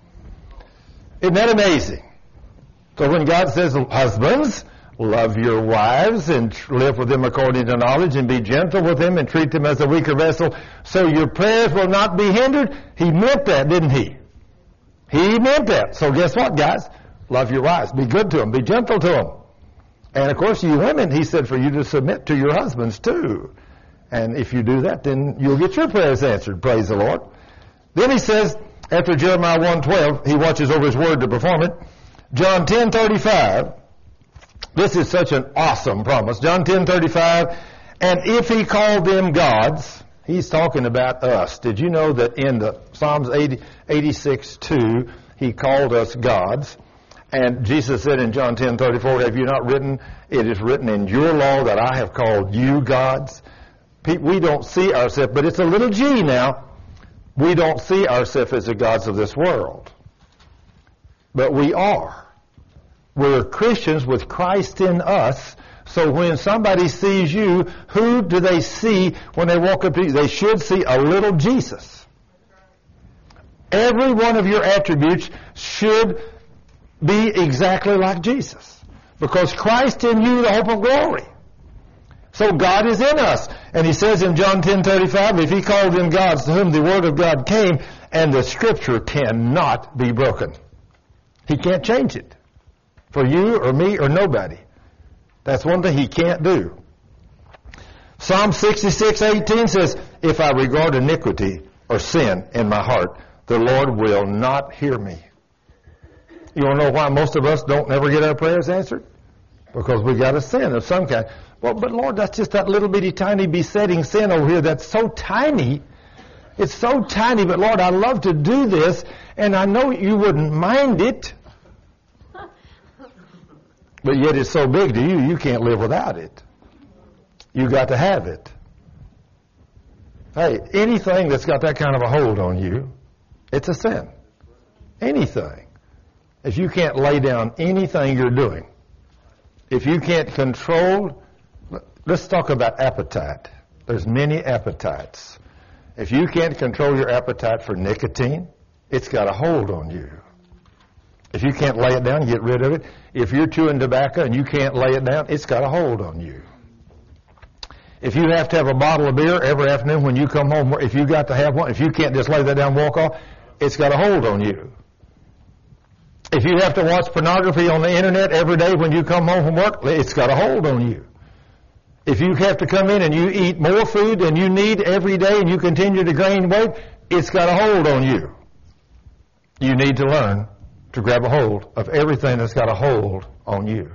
Isn't that amazing? So when God says, husbands, love your wives and live with them according to knowledge and be gentle with them and treat them as a weaker vessel so your prayers will not be hindered, He meant that, didn't He? He meant that. So guess what, guys? Love your wives. Be good to them. Be gentle to them. And, of course, you women, He said for you to submit to your husbands, too. And if you do that, then you'll get your prayers answered. Praise the Lord. Then He says, after Jeremiah one twelve, He watches over His word to perform it. John ten thirty-five. This is such an awesome promise. John ten thirty-five. And if He called them gods, He's talking about us. Did you know that in the Psalms eighty, eighty-six two, He called us gods? And Jesus said in John ten thirty-four, have you not written, it is written in your law that I have called you gods? We don't see ourselves, but it's a little g now. We don't see ourselves as the gods of this world. But we are. We're Christians with Christ in us. So when somebody sees you, who do they see when they walk up to you? They should see a little Jesus. Every one of your attributes should be exactly like Jesus. Because Christ in you, the hope of glory. So God is in us. And he says in John ten thirty-five, if he called them gods to whom the word of God came, and the scripture cannot be broken. He can't change it. For you or me or nobody. That's one thing he can't do. Psalm sixty-six eighteen says, if I regard iniquity or sin in my heart, the Lord will not hear me. You want to know why most of us don't ever get our prayers answered? Because we got a sin of some kind. Well, but Lord, that's just that little bitty tiny besetting sin over here that's so tiny. It's so tiny, but Lord, I love to do this, and I know you wouldn't mind it. But yet it's so big to you, you can't live without it. You got to have it. Hey, anything that's got that kind of a hold on you, it's a sin. Anything. If you can't lay down anything you're doing, if you can't control, let's talk about appetite. There's many appetites. If you can't control your appetite for nicotine, it's got a hold on you. If you can't lay it down, get rid of it. If you're chewing tobacco and you can't lay it down, it's got a hold on you. If you have to have a bottle of beer every afternoon when you come home, if you got to have one, if you can't just lay that down and walk off, it's got a hold on you. If you have to watch pornography on the internet every day when you come home from work, it's got a hold on you. If you have to come in and you eat more food than you need every day and you continue to gain weight, it's got a hold on you. You need to learn to grab a hold of everything that's got a hold on you.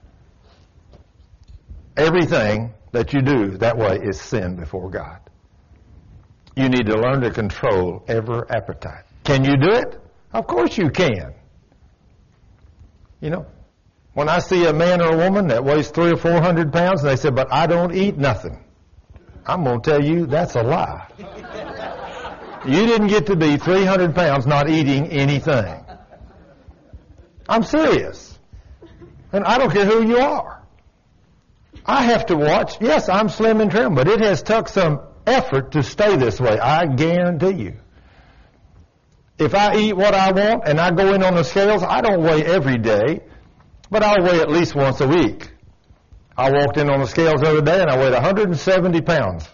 Everything that you do that way is sin before God. You need to learn to control every appetite. Can you do it? Of course you can. You know, when I see a man or a woman that weighs three or four hundred pounds, and they say, but I don't eat nothing. I'm going to tell you that's a lie. You didn't get to be three hundred pounds not eating anything. I'm serious. And I don't care who you are. I have to watch. Yes, I'm slim and trim, but it has took some effort to stay this way. I guarantee you. If I eat what I want and I go in on the scales, I don't weigh every day, but I'll weigh at least once a week. I walked in on the scales the other day and I weighed one hundred seventy pounds.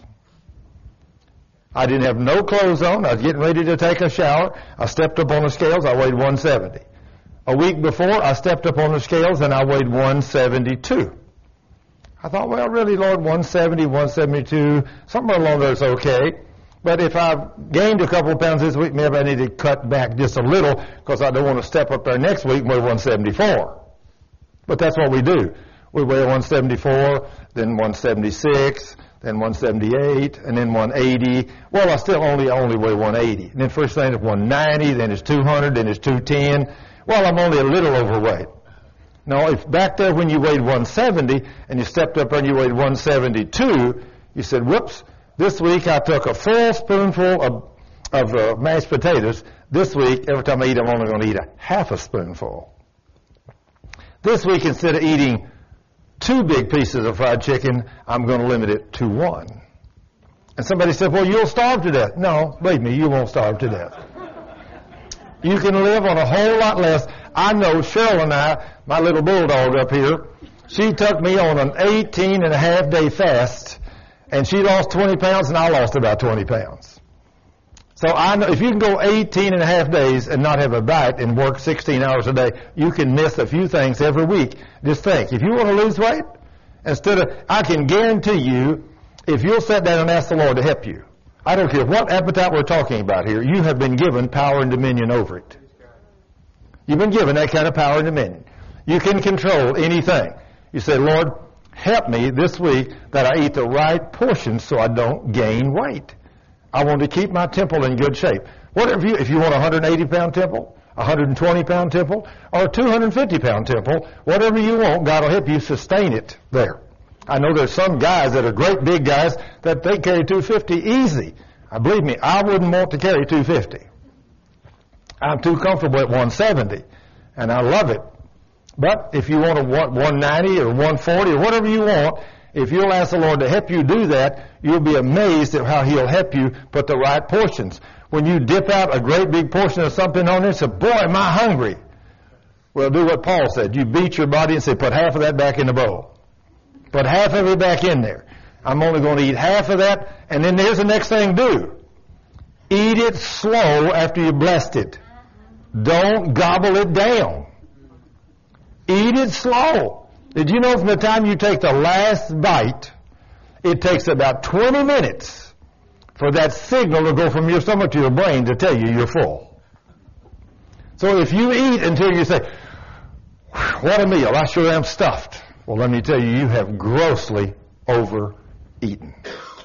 I didn't have no clothes on. I was getting ready to take a shower. I stepped up on the scales. I weighed one seventy. A week before, I stepped up on the scales and I weighed one seventy-two. I thought, well, really, Lord, one seventy, one seventy-two, somewhere along there is okay. But if I've gained a couple of pounds this week, maybe I need to cut back just a little because I don't want to step up there next week and weigh one seventy-four. But that's what we do. We weigh one seventy-four, then one seventy-six, then one seventy-eight, and then one eighty. Well, I still only only weigh one eighty. And then first thing is one ninety, then it's two hundred, then it's two ten. Well, I'm only a little overweight. Now, if back there when you weighed one seventy and you stepped up and you weighed one seventy-two, you said, whoops, this week I took a full spoonful of, of uh, mashed potatoes. This week, every time I eat, I'm only going to eat a half a spoonful. This week, instead of eating two big pieces of fried chicken, I'm going to limit it to one. And somebody said, well, you'll starve to death. No, believe me, you won't starve to death. You can live on a whole lot less. I know Cheryl and I, my little bulldog up here, she took me on an eighteen and a half day fast, and she lost twenty pounds, and I lost about twenty pounds. So I know if you can go eighteen and a half days and not have a bite and work sixteen hours a day, you can miss a few things every week. Just think, if you want to lose weight, instead of, I can guarantee you, if you'll sit down and ask the Lord to help you, I don't care what appetite we're talking about here, you have been given power and dominion over it. You've been given that kind of power and dominion. You can control anything. You say, Lord, help me this week that I eat the right portion so I don't gain weight. I want to keep my temple in good shape. Whatever you, if you want a one hundred eighty pound temple, a one hundred twenty pound temple, or a two hundred fifty pound temple, whatever you want, God will help you sustain it there. I know there's some guys that are great big guys that they carry two fifty easy. I believe me, I wouldn't want to carry two fifty. I'm too comfortable at one seventy, and I love it. But if you want a one ninety or one forty or whatever you want, if you'll ask the Lord to help you do that, you'll be amazed at how He'll help you put the right portions. When you dip out a great big portion of something on there, say, boy, am I hungry. Well, do what Paul said. You beat your body and say, put half of that back in the bowl. Put half of it back in there. I'm only going to eat half of that. And then here's the next thing do. Eat it slow after you blessed it. Don't gobble it down. Eat it slow. Did you know from the time you take the last bite, it takes about twenty minutes for that signal to go from your stomach to your brain to tell you you're full. So if you eat until you say, what a meal, I sure am stuffed. Well, let me tell you, you have grossly overeaten.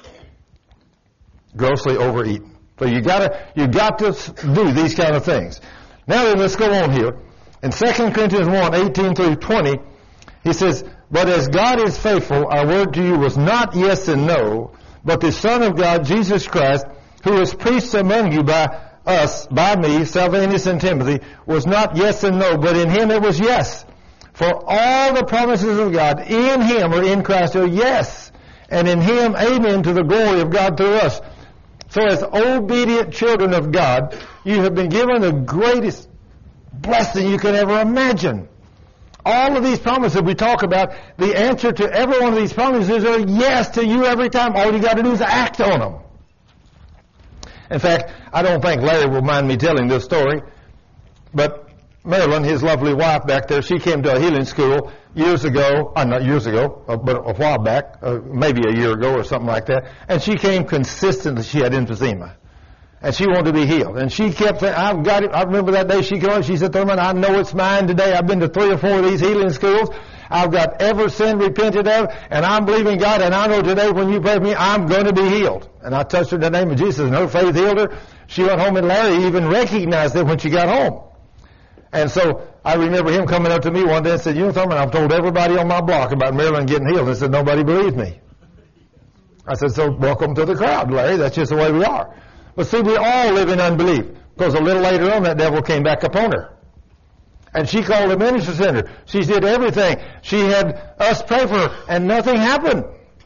Grossly overeaten. So you gotta, you got to do these kind of things. Now then, let's go on here. In Second Corinthians one, eighteen through twenty, he says, but as God is faithful, our word to you was not yes and no, but the Son of God, Jesus Christ, who was preached among you by us, by me, Silvanus and Timothy, was not yes and no, but in him it was yes. For all the promises of God in him or in Christ are yes, and in him amen to the glory of God through us. So as obedient children of God, you have been given the greatest blessing you can ever imagine. All of these promises we talk about, the answer to every one of these promises are yes to you every time. All you got to do is act on them. In fact, I don't think Larry will mind me telling this story, but Marilyn, his lovely wife back there, she came to a healing school years ago, uh, not years ago, uh, but a while back, uh, maybe a year ago or something like that, and she came consistently. She had emphysema, and she wanted to be healed. And she kept saying, I've got it. I remember that day she came on, she said, Thurman, I know it's mine today. I've been to three or four of these healing schools. I've got every sin repented of, and I'm believing God, and I know today when you pray for me, I'm going to be healed. And I touched her in the name of Jesus, and her faith healed her. She went home, and Larry even recognized it when she got home. And so I remember him coming up to me one day and said, you know, Thurman, I've told everybody on my block about Marilyn getting healed. And said, nobody believed me. I said, so welcome to the crowd, Larry. That's just the way we are. But see, we all live in unbelief, because a little later on that devil came back upon her. And she called the ministry center. She did everything. She had us pray for her, and nothing happened.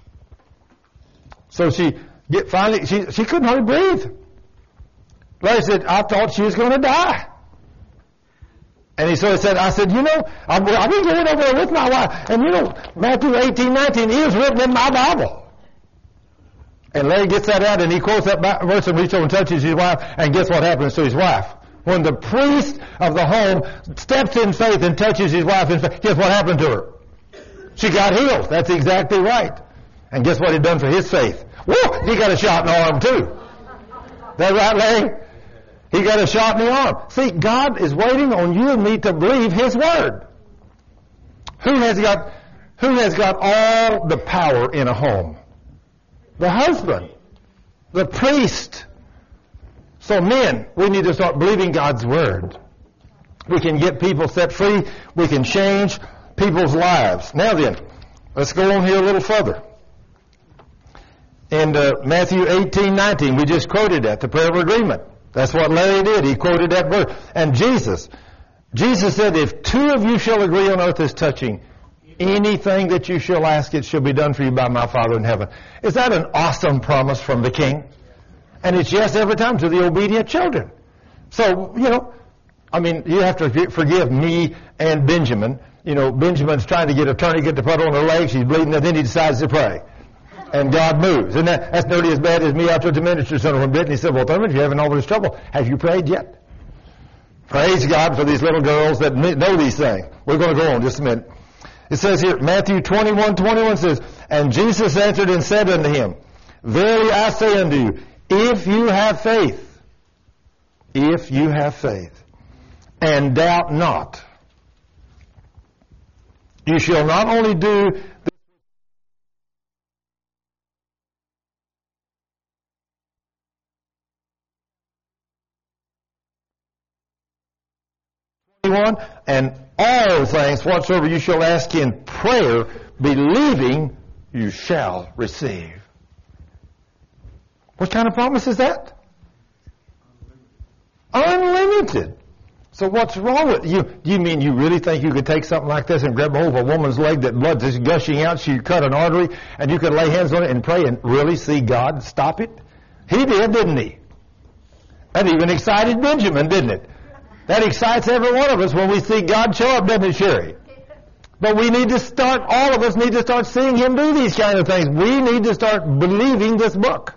So she get, finally, she, she couldn't hardly breathe. Larry said, I thought she was going to die. And he sort of said, I said, you know, I've, I've been going over there with my wife, and you know, Matthew eighteen, nineteen is written in my Bible. And Larry gets that out, and he quotes that verse and reaches over and touches his wife, and guess what happens to his wife? When the priest of the home steps in faith and touches his wife in faith, guess what happened to her? She got healed. That's exactly right. And guess what he done for his faith? Woo! He got a shot in the arm too. That right, Larry? He got a shot in the arm. See, God is waiting on you and me to believe His Word. Who has got, who has got all the power in a home? The husband. The priest. So men, we need to start believing God's Word. We can get people set free. We can change people's lives. Now then, let's go on here a little further. In uh, Matthew eighteen, nineteen, we just quoted that, the prayer of agreement. That's what Larry did. He quoted that verse. And Jesus, Jesus said, if two of you shall agree on earth as touching anything that you shall ask, it shall be done for you by my Father in heaven. Is that an awesome promise from the King? And it's yes every time to the obedient children. So, you know, I mean, you have to forgive me and Benjamin. You know, Benjamin's trying to get a tourniquet to put on her leg. She's bleeding, and then he decides to pray. And God moves. And that, that's nearly as bad as me out to the ministry center when Brittany said, well, Thurman, you're having all this trouble. Have you prayed yet? Praise God for these little girls that know these things. We're going to go on just a minute. It says here, Matthew twenty-one, twenty-one says, and Jesus answered and said unto him, verily I say unto you, if you have faith, if you have faith, and doubt not, you shall not only do and all things whatsoever you shall ask in prayer, believing, you shall receive. What kind of promise is that? Unlimited. So what's wrong with you? Do you mean you really think you could take something like this and grab a hold of a woman's leg that blood is gushing out, she cut an artery, and you could lay hands on it and pray and really see God stop it? He did, didn't he? That even excited Benjamin, didn't it? That excites every one of us when we see God show up, doesn't it, Sherry? But we need to start, all of us need to start seeing Him do these kind of things. We need to start believing this book.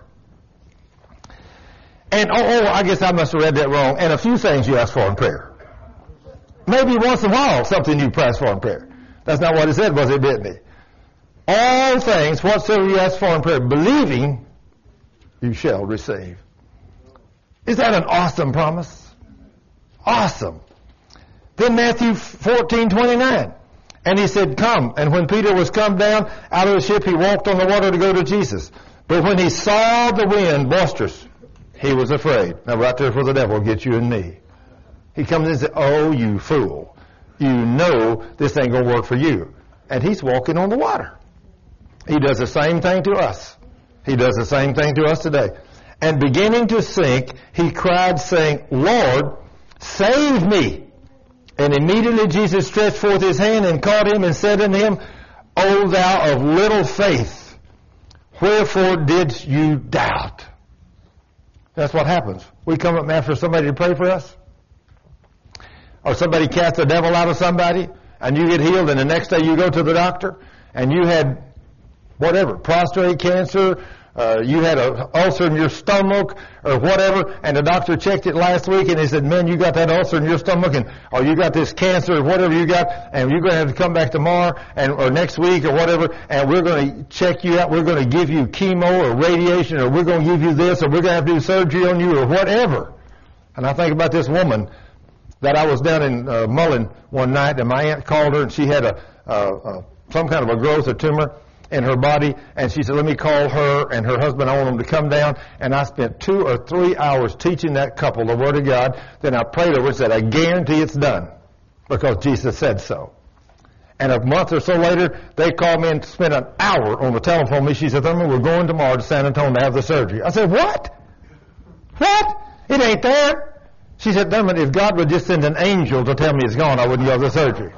And, oh, oh, I guess I must have read that wrong. And a few things you ask for in prayer. Maybe once in a while something you ask for in prayer. That's not what it said, was it, didn't it? All things, whatsoever you ask for in prayer, believing, you shall receive. Is that an awesome promise? Awesome. Then Matthew fourteen twenty-nine. And he said, come. And when Peter was come down out of the ship, he walked on the water to go to Jesus. But when he saw the wind boisterous, he was afraid. Now right there for the devil get you and me. He comes in and says, oh, you fool. You know this ain't going to work for you. And he's walking on the water. He does the same thing to us. He does the same thing to us today. And beginning to sink, he cried, saying, Lord, save me. And immediately Jesus stretched forth his hand and caught him and said unto him, O thou of little faith, wherefore didst you doubt? That's what happens. We come up and ask for somebody to pray for us. Or somebody casts the devil out of somebody, and you get healed, and the next day you go to the doctor, and you had whatever, prostate cancer, uh, you had an ulcer in your stomach, or whatever, and the doctor checked it last week, and he said, man, you got that ulcer in your stomach, and or you got this cancer, or whatever you got, and you're going to have to come back tomorrow, and or next week, or whatever, and we're going to check you out, we're going to give you chemo, or radiation, or we're going to give you this, or we're going to have to do surgery on you, or whatever. And I think about this woman that I was down in uh, Mullen one night, and my aunt called her, and she had a, uh, uh, some kind of a growth, a tumor in her body, and she said, let me call her and her husband, I want them to come down. And I spent two or three hours teaching that couple the Word of God. Then I prayed over and said, I guarantee it's done, because Jesus said so. And a month or so later, they called me and spent an hour on the telephone with me. She said, Thurman, we're going tomorrow to San Antonio to have the surgery. I said, what? What? It ain't there. She said, Thurman, if God would just send an angel to tell me it's gone, I wouldn't go to the surgery.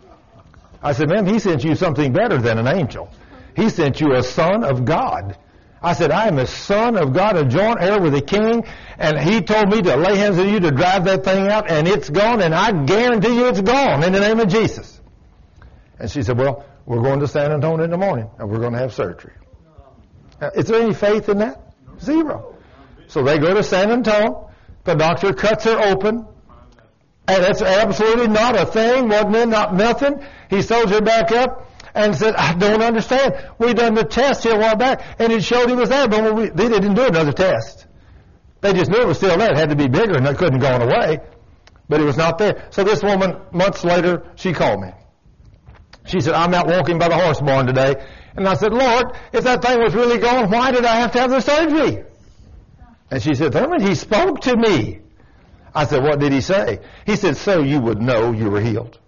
I said, ma'am, He sent you something better than an angel. He sent you a son of God. I said, I am a son of God, a joint heir with the King, and He told me to lay hands on you to drive that thing out, and it's gone, and I guarantee you it's gone in the name of Jesus. And she said, well, we're going to San Antonio in the morning, and we're going to have surgery. Now, is there any faith in that? Zero. So they go to San Antonio. The doctor cuts her open, and it's absolutely not a thing, wasn't it? Not nothing. He sews her back up and said, I don't understand. We done the test here a while back, and it showed he was there, but we, they didn't do another test. They just knew it was still there. It had to be bigger, and it couldn't have gone away. But it was not there. So this woman, months later, she called me. She said, I'm out walking by the horse barn today. And I said, Lord, if that thing was really gone, why did I have to have the surgery? And she said, Thurman, He spoke to me. I said, what did He say? He said, so you would know you were healed.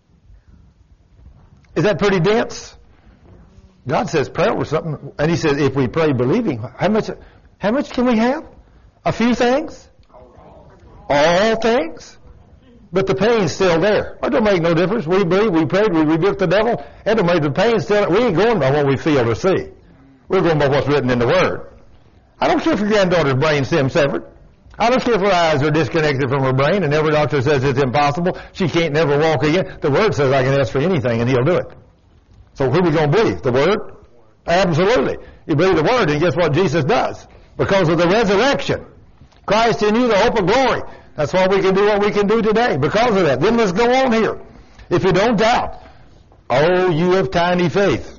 Is that pretty dense? God says prayer was something. And He says, if we pray believing, how much, how much can we have? A few things? All things? But the pain's still there. It don't make no difference. We believe, we prayed, we rebuked the devil. It don't make the pain still. We ain't going by what we feel or see. We're going by what's written in the Word. I don't care if your granddaughter's brain stem severed. I don't care if her eyes are disconnected from her brain, and every doctor says it's impossible. She can't never walk again. The Word says I can ask for anything, and He'll do it. So who are we going to believe? The Word? Absolutely. You believe the Word, and guess what Jesus does? Because of the resurrection. Christ in you, the hope of glory. That's why we can do what we can do today, because of that. Then let's go on here. If you don't doubt, oh, you have tiny faith.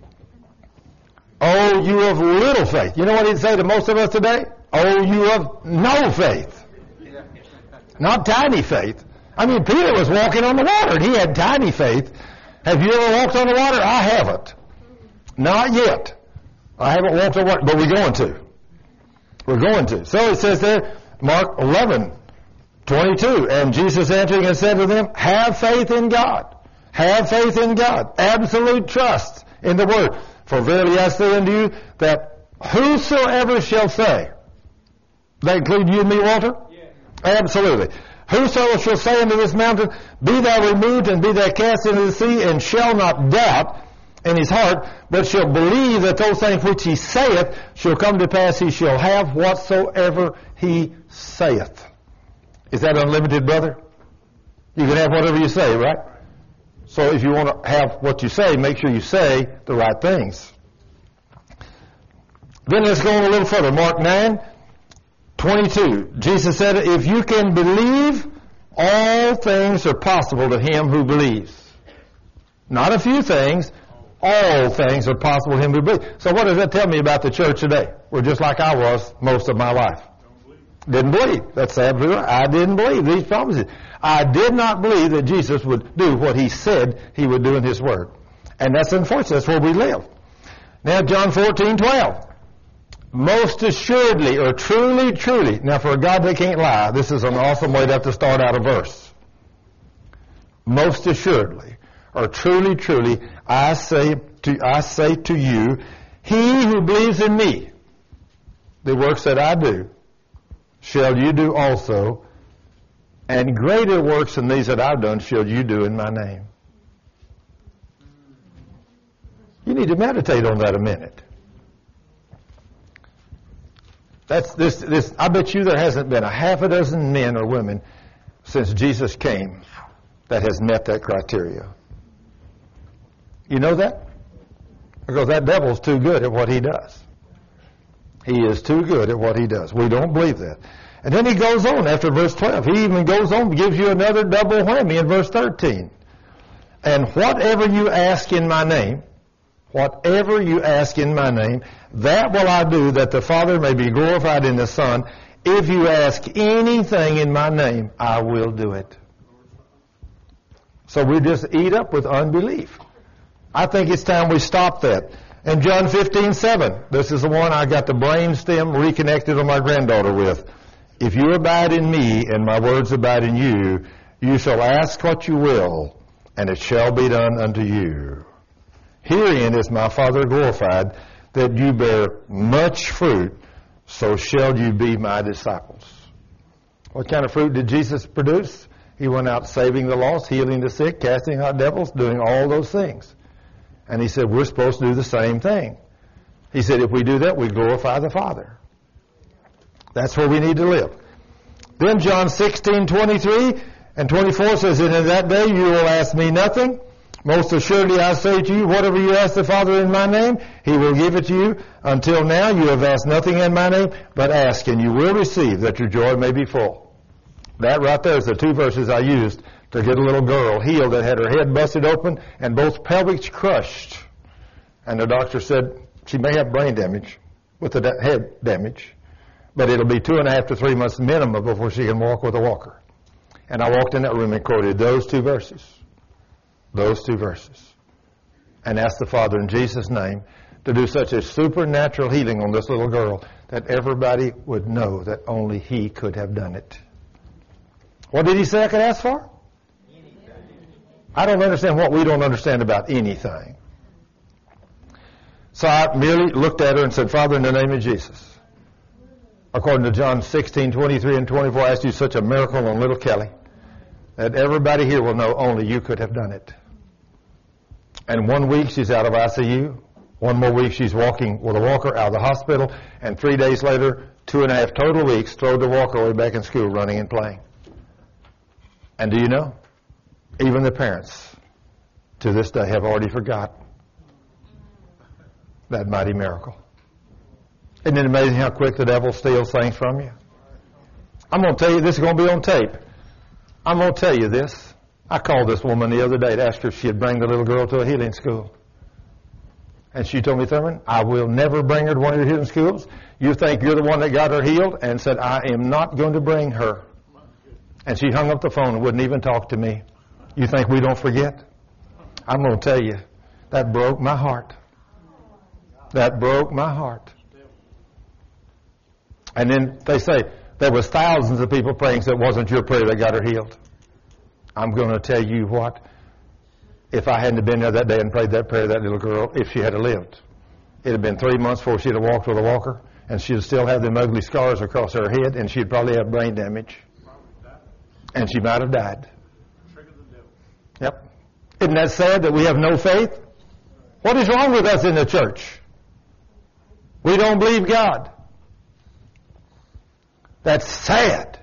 Oh, you have little faith. You know what He'd say to most of us today? Oh, you have no faith. Not tiny faith. I mean, Peter was walking on the water, and he had tiny faith. Have you ever walked on the water? I haven't. Not yet. I haven't walked on water, but we're going to. We're going to. So it says there, Mark eleven twenty-two, and Jesus answering and said to them, have faith in God. Have faith in God. Absolute trust in the Word. For verily I say unto you that whosoever shall say, that include you and me, Walter? Yeah. Absolutely. Whosoever shall say unto this mountain, Be thou removed, and be thou cast into the sea, and shall not doubt in his heart, but shall believe that those things which he saith shall come to pass, he shall have whatsoever he saith. Is that unlimited, brother? You can have whatever you say, right? So if you want to have what you say, make sure you say the right things. Then let's go on a little further. Mark nine twenty-two. Jesus said, If you can believe, all things are possible to him who believes. Not a few things. All things are possible to him who believes. So what does that tell me about the church today? We're just like I was most of my life. Didn't believe. That's absolutely right. I didn't believe these promises. I did not believe that Jesus would do what he said he would do in his word. And that's unfortunate. That's where we live. Now John fourteen twelve. Most assuredly, or truly, truly. Now for a God that can't lie, this is an awesome way to have to start out a verse. Most assuredly, or truly, truly, I say to, I say to you, he who believes in me, the works that I do, shall you do also, and greater works than these that I've done shall you do in my name. You need to meditate on that a minute. That's this, this, I bet you there hasn't been a half a dozen men or women since Jesus came that has met that criteria. You know that? Because that devil's too good at what he does. He is too good at what he does. We don't believe that. And then he goes on after verse twelve. He even goes on and gives you another double whammy in verse thirteen. And whatever you ask in my name, whatever you ask in my name, that will I do, that the Father may be glorified in the Son. If you ask anything in my name, I will do it. So we just eat up with unbelief. I think it's time we stop that. And John fifteen seven, this is the one I got the brain stem reconnected on my granddaughter with. If you abide in me and my words abide in you, you shall ask what you will, and it shall be done unto you. Herein is my Father glorified, that you bear much fruit, so shall you be my disciples. What kind of fruit did Jesus produce? He went out saving the lost, healing the sick, casting out devils, doing all those things. And he said, we're supposed to do the same thing. He said, if we do that, we glorify the Father. That's where we need to live. Then John sixteen twenty-three and twenty-four says, and in that day you will ask me nothing. Most assuredly I say to you, whatever you ask the Father in my name, he will give it to you. Until now you have asked nothing in my name, but ask, and you will receive, that your joy may be full. That right there is the two verses I used to get a little girl healed that had her head busted open and both pelvics crushed. And the doctor said she may have brain damage with the da- head damage, but it'll be two and a half to three months minimum before she can walk with a walker. And I walked in that room and quoted those two verses. Those two verses. And asked the Father in Jesus' name to do such a supernatural healing on this little girl that everybody would know that only he could have done it. What did he say I could ask for? Anything. I don't understand what we don't understand about anything. So I merely looked at her and said, Father, in the name of Jesus, according to John sixteen twenty-three and twenty-four, I asked you such a miracle on little Kelly that everybody here will know only you could have done it. And one week she's out of I C U. One more week she's walking with a walker out of the hospital. And three days later, two and a half total weeks, throw the walker away back in school, running and playing. And do you know? Even the parents to this day have already forgot that mighty miracle. Isn't it amazing how quick the devil steals things from you? I'm going to tell you, this is going to be on tape. I'm going to tell you this. I called this woman the other day to ask her if she'd bring the little girl to a healing school. And she told me, Thurman, I will never bring her to one of your healing schools. You think you're the one that got her healed? And said, I am not going to bring her. And she hung up the phone and wouldn't even talk to me. You think we don't forget? I'm going to tell you, that broke my heart. That broke my heart. And then they say, there was thousands of people praying, so it wasn't your prayer that got her healed. I'm going to tell you what, if I hadn't been there that day and prayed that prayer, that little girl, if she had lived, it had been three months before she'd have walked with a walker, and she'd still have them ugly scars across her head, and she'd probably have brain damage. And she might have died. Yep. Isn't that sad that we have no faith? What is wrong with us in the church? We don't believe God. That's sad.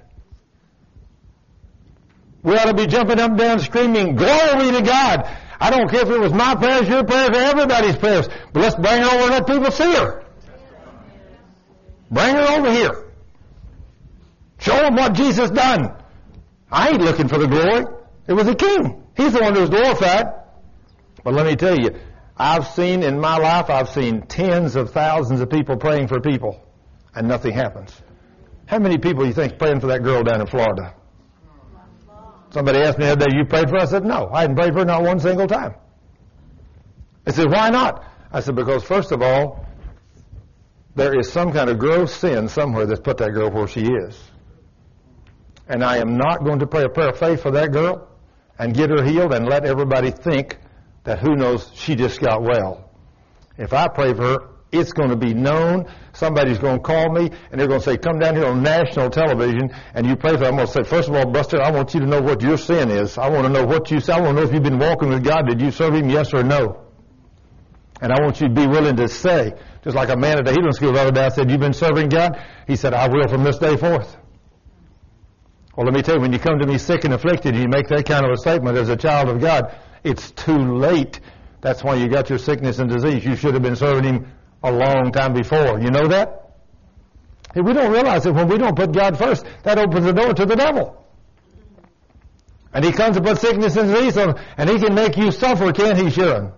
We ought to be jumping up and down screaming, glory to God. I don't care if it was my prayers, your prayers, or everybody's prayers. But let's bring her over and let people see her. Bring her over here. Show them what Jesus done. I ain't looking for the glory. It was the King. He's the one who was glorified. But let me tell you, I've seen in my life, I've seen tens of thousands of people praying for people, and nothing happens. How many people do you think praying for that girl down in Florida? Somebody asked me the other day, you prayed for her? I said, no, I hadn't prayed for her not one single time. They said, why not? I said, because first of all, there is some kind of gross sin somewhere that's put that girl where she is. And I am not going to pray a prayer of faith for that girl and get her healed and let everybody think that who knows she just got well. If I pray for her, it's going to be known. Somebody's going to call me, and they're going to say, come down here on national television, and you pray for her. I'm going to say, first of all, Buster, I want you to know what your sin is. I want to know what you say. I want to know if you've been walking with God. Did you serve Him, yes or no? And I want you to be willing to say, just like a man at the healing school the other day, I said, you've been serving God? He said, I will from this day forth. Well, let me tell you, when you come to me sick and afflicted, and you make that kind of a statement as a child of God, it's too late. That's why you got your sickness and disease. You should have been serving Him a long time before. You know that? If we don't realize that when we don't put God first, that opens the door to the devil. And he comes to put sickness and disease on, and he can make you suffer, can't he, Sharon?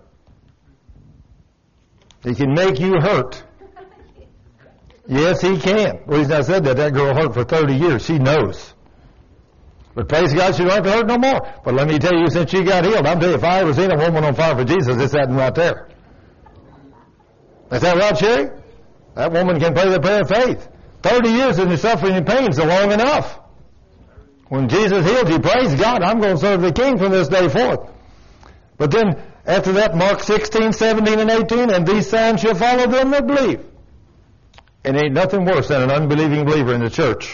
He can make you hurt. Yes, he can. The reason I said that, that girl hurt for thirty years. She knows. But praise God, she don't have to hurt no more. But let me tell you, since she got healed, I'm telling you, if I ever seen a woman on fire for Jesus, it's that one right there. Is that right, Sherry? That woman can pray the prayer of faith. Thirty years in the suffering and pain is long enough. When Jesus healed you, praise God, I'm going to serve the King from this day forth. But then, after that, Mark sixteen, seventeen, and eighteen, and these signs shall follow them that believe. And ain't nothing worse than an unbelieving believer in the church.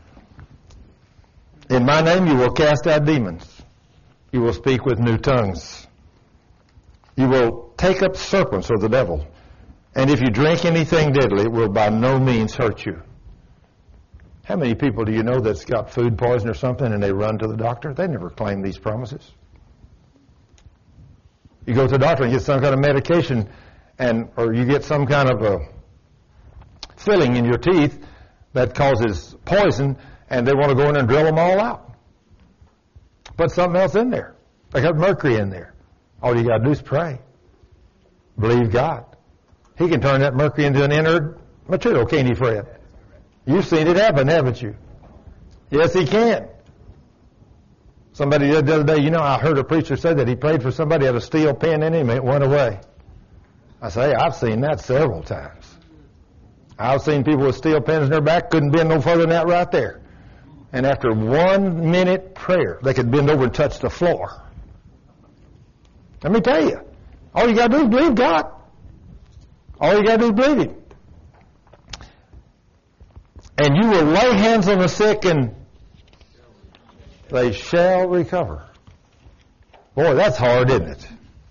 In my name you will cast out demons. You will speak with new tongues. You will take up serpents of the devil. And if you drink anything deadly, it will by no means hurt you. How many people do you know that's got food poison or something and they run to the doctor? They never claim these promises. You go to the doctor and get some kind of medication, and or you get some kind of a filling in your teeth that causes poison, and they want to go in and drill them all out. Put something else in there. They got mercury in there. All you got to do is pray. Believe God. He can turn that mercury into an inert material, can't he, Fred? You've seen it happen, haven't you? Yes, he can. Somebody did the other day, you know, I heard a preacher say that he prayed for somebody had a steel pen in him and it went away. I say, I've seen that several times. I've seen people with steel pens in their back, couldn't bend no further than that right there. And after one minute prayer, they could bend over and touch the floor. Let me tell you, all you got to do is believe God. All you got to do is believe Him. And you will lay hands on the sick and they shall recover. Boy, that's hard, isn't it?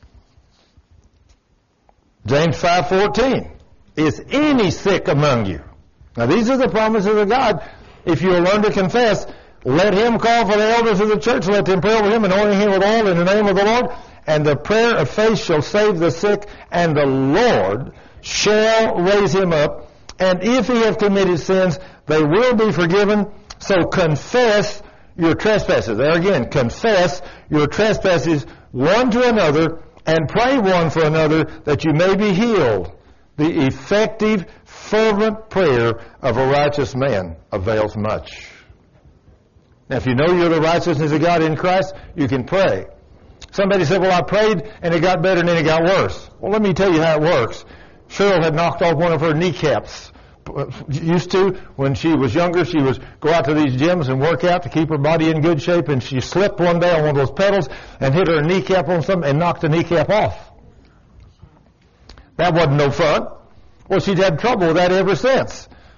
James five fourteen. Is any sick among you? Now these are the promises of God. If you will learn to confess, let him call for the elders of the church, let them pray over him, anointing him with oil in the name of the Lord. And the prayer of faith shall save the sick, and the Lord shall raise him up. And if he have committed sins, they will be forgiven. So confess your trespasses. There again, confess your trespasses one to another, and pray one for another, that you may be healed. The effective, fervent prayer of a righteous man avails much. Now, if you know you're the righteousness of God in Christ, you can pray. Somebody said, well, I prayed and it got better and then it got worse. Well, let me tell you how it works. Cheryl had knocked off one of her kneecaps. Used to, when she was younger, she would go out to these gyms and work out to keep her body in good shape, and she slipped one day on one of those pedals and hit her kneecap on something and knocked the kneecap off. That wasn't no fun. Well, she'd had trouble with that ever since.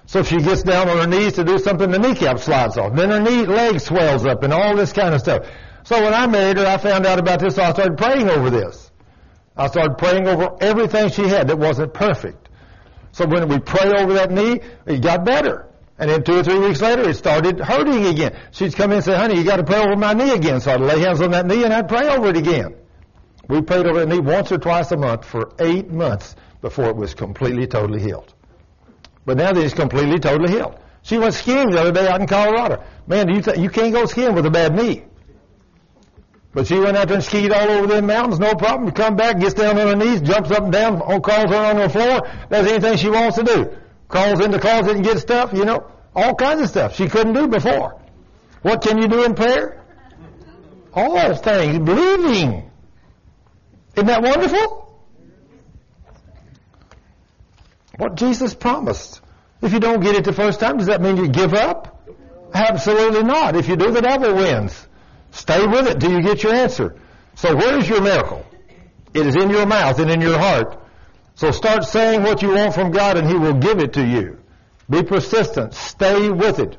So she gets down on her knees to do something, the kneecap slides off. Then her knee, leg swells up and all this kind of stuff. So when I married her, I found out about this, so I started praying over this. I started praying over everything she had that wasn't perfect. So when we pray over that knee, it got better. And then two or three weeks later, it started hurting again. She'd come in and say, honey, you got to pray over my knee again. So I'd lay hands on that knee and I'd pray over it again. We prayed over that knee once or twice a month for eight months before it was completely, totally healed. But now that it's completely, totally healed. She went skiing the other day out in Colorado. Man, do you th- you can't go skiing with a bad knee. But she went out there and skied all over the mountains, no problem. Come back, gets down on her knees, jumps up and down, crawls around on the floor, does anything she wants to do. Crawls in the closet and gets stuff, you know, all kinds of stuff she couldn't do before. What can you do in prayer? All things, believing. Isn't that wonderful? What Jesus promised. If you don't get it the first time, does that mean you give up? Absolutely not. If you do, the devil wins. Stay with it till you get your answer. So where is your miracle? It is in your mouth and in your heart. So start saying what you want from God and He will give it to you. Be persistent. Stay with it.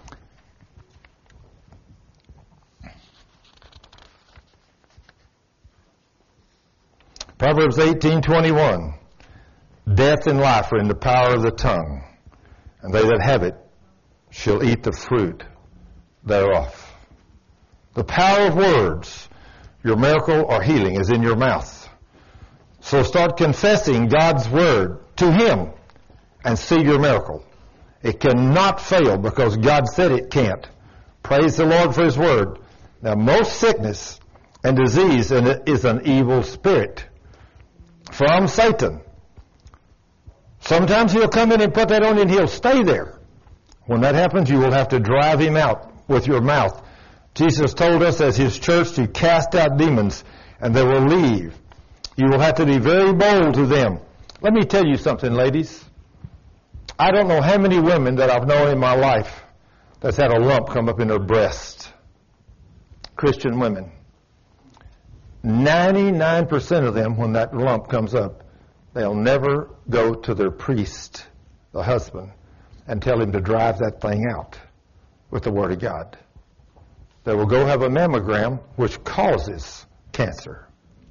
Proverbs eighteen twenty-one. Death and life are in the power of the tongue, and they that have it shall eat the fruit thereof. The power of words, your miracle or healing, is in your mouth. So start confessing God's word to Him and see your miracle. It cannot fail because God said it can't. Praise the Lord for His word. Now, most sickness and disease is an evil spirit from Satan. Sometimes he'll come in and put that on you and he'll stay there. When that happens, you will have to drive him out with your mouth. Jesus told us as His church to cast out demons and they will leave. You will have to be very bold to them. Let me tell you something, ladies. I don't know how many women that I've known in my life that's had a lump come up in their breast. Christian women. ninety-nine percent of them, when that lump comes up, they'll never go to their priest, the husband, and tell him to drive that thing out with the Word of God. They will go have a mammogram, which causes cancer.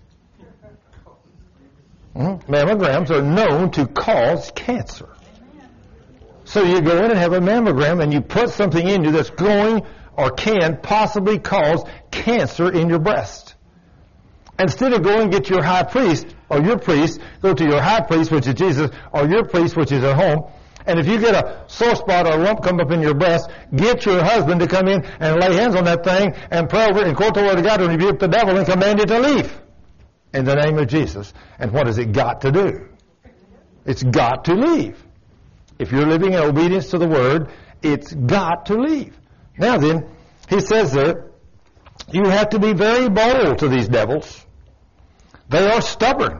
Mm-hmm. Mammograms are known to cause cancer. So you go in and have a mammogram, and you put something in you that's going or can possibly cause cancer in your breast. Instead of going and get your high priest, or your priest, go to your high priest, which is Jesus, or your priest, which is at home, and if you get a sore spot or a lump come up in your breast, get your husband to come in and lay hands on that thing and pray over it and quote the Word of God and rebuke the devil and command it to leave in the name of Jesus. And what has it got to do? It's got to leave. If you're living in obedience to the Word, it's got to leave. Now then, he says there, you have to be very bold to these devils. They are stubborn.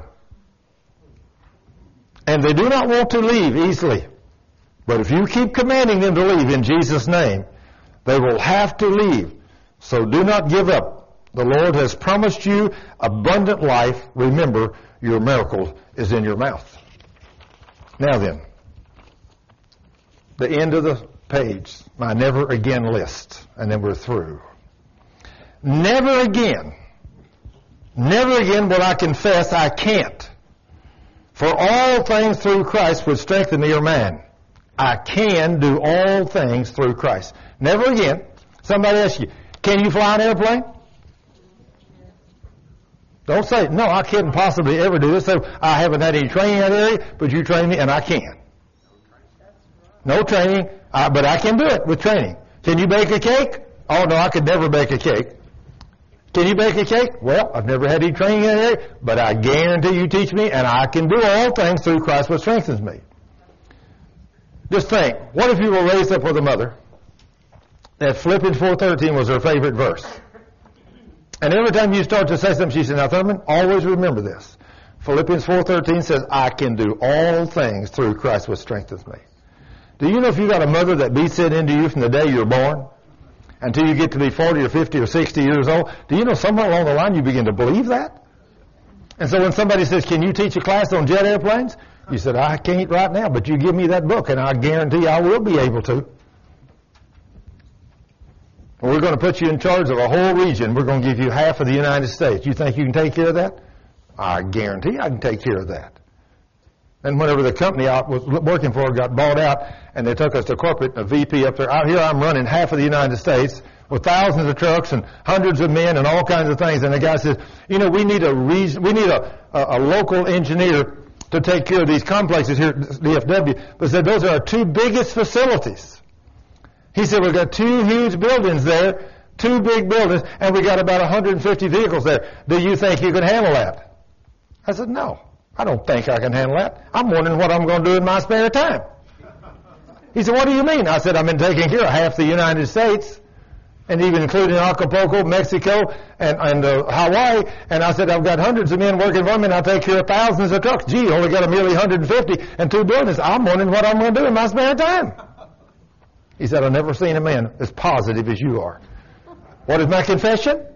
And they do not want to leave easily. But if you keep commanding them to leave in Jesus' name, they will have to leave. So do not give up. The Lord has promised you abundant life. Remember, your miracle is in your mouth. Now then, the end of the page, my never again list, and then we're through. Never again, never again will I confess I can't. For all things through Christ would strengthen me or man. I can do all things through Christ. Never again. Somebody asks you, can you fly an airplane? Don't say, no, I couldn't possibly ever do this. So I haven't had any training in that area, but you train me and I can. No training, uh, but I can do it with training. Can you bake a cake? Oh, no, I could never bake a cake. Can you bake a cake? Well, I've never had any training in that area, but I guarantee you teach me, and I can do all things through Christ which strengthens me. Just think, what if you were raised up with a mother that Philippians four thirteen was her favorite verse? And every time you start to say something, she said, now Thurman, always remember this. Philippians four thirteen says, I can do all things through Christ which strengthens me. Do you know if you got a mother that beats it into you from the day you're born until you get to be forty or fifty or sixty years old, do you know somewhere along the line you begin to believe that? And so when somebody says, can you teach a class on jet airplanes? You said, I can't right now, but you give me that book, and I guarantee I will be able to. We're going to put you in charge of a whole region. We're going to give you half of the United States. You think you can take care of that? I guarantee I can take care of that. And whenever the company I was working for got bought out, and they took us to corporate, a V P up there, out here I'm running half of the United States with thousands of trucks and hundreds of men and all kinds of things. And the guy says, you know, we need a reason, we need a, a, a local engineer to take care of these complexes here at D F W. But said those are our two biggest facilities. He said, we've got two huge buildings there, two big buildings, and we got about one hundred fifty vehicles there. Do you think you can handle that? I said, no, I don't think I can handle that. I'm wondering what I'm going to do in my spare time. He said, what do you mean? I said, I've been taking care of half the United States, and even including Acapulco, Mexico, and, and uh, Hawaii. And I said, I've got hundreds of men working for me, and I take care of thousands of trucks. Gee, only got a merely one hundred fifty and two buildings. I'm wondering what I'm going to do in my spare time. He said, I've never seen a man as positive as you are. What is my confession?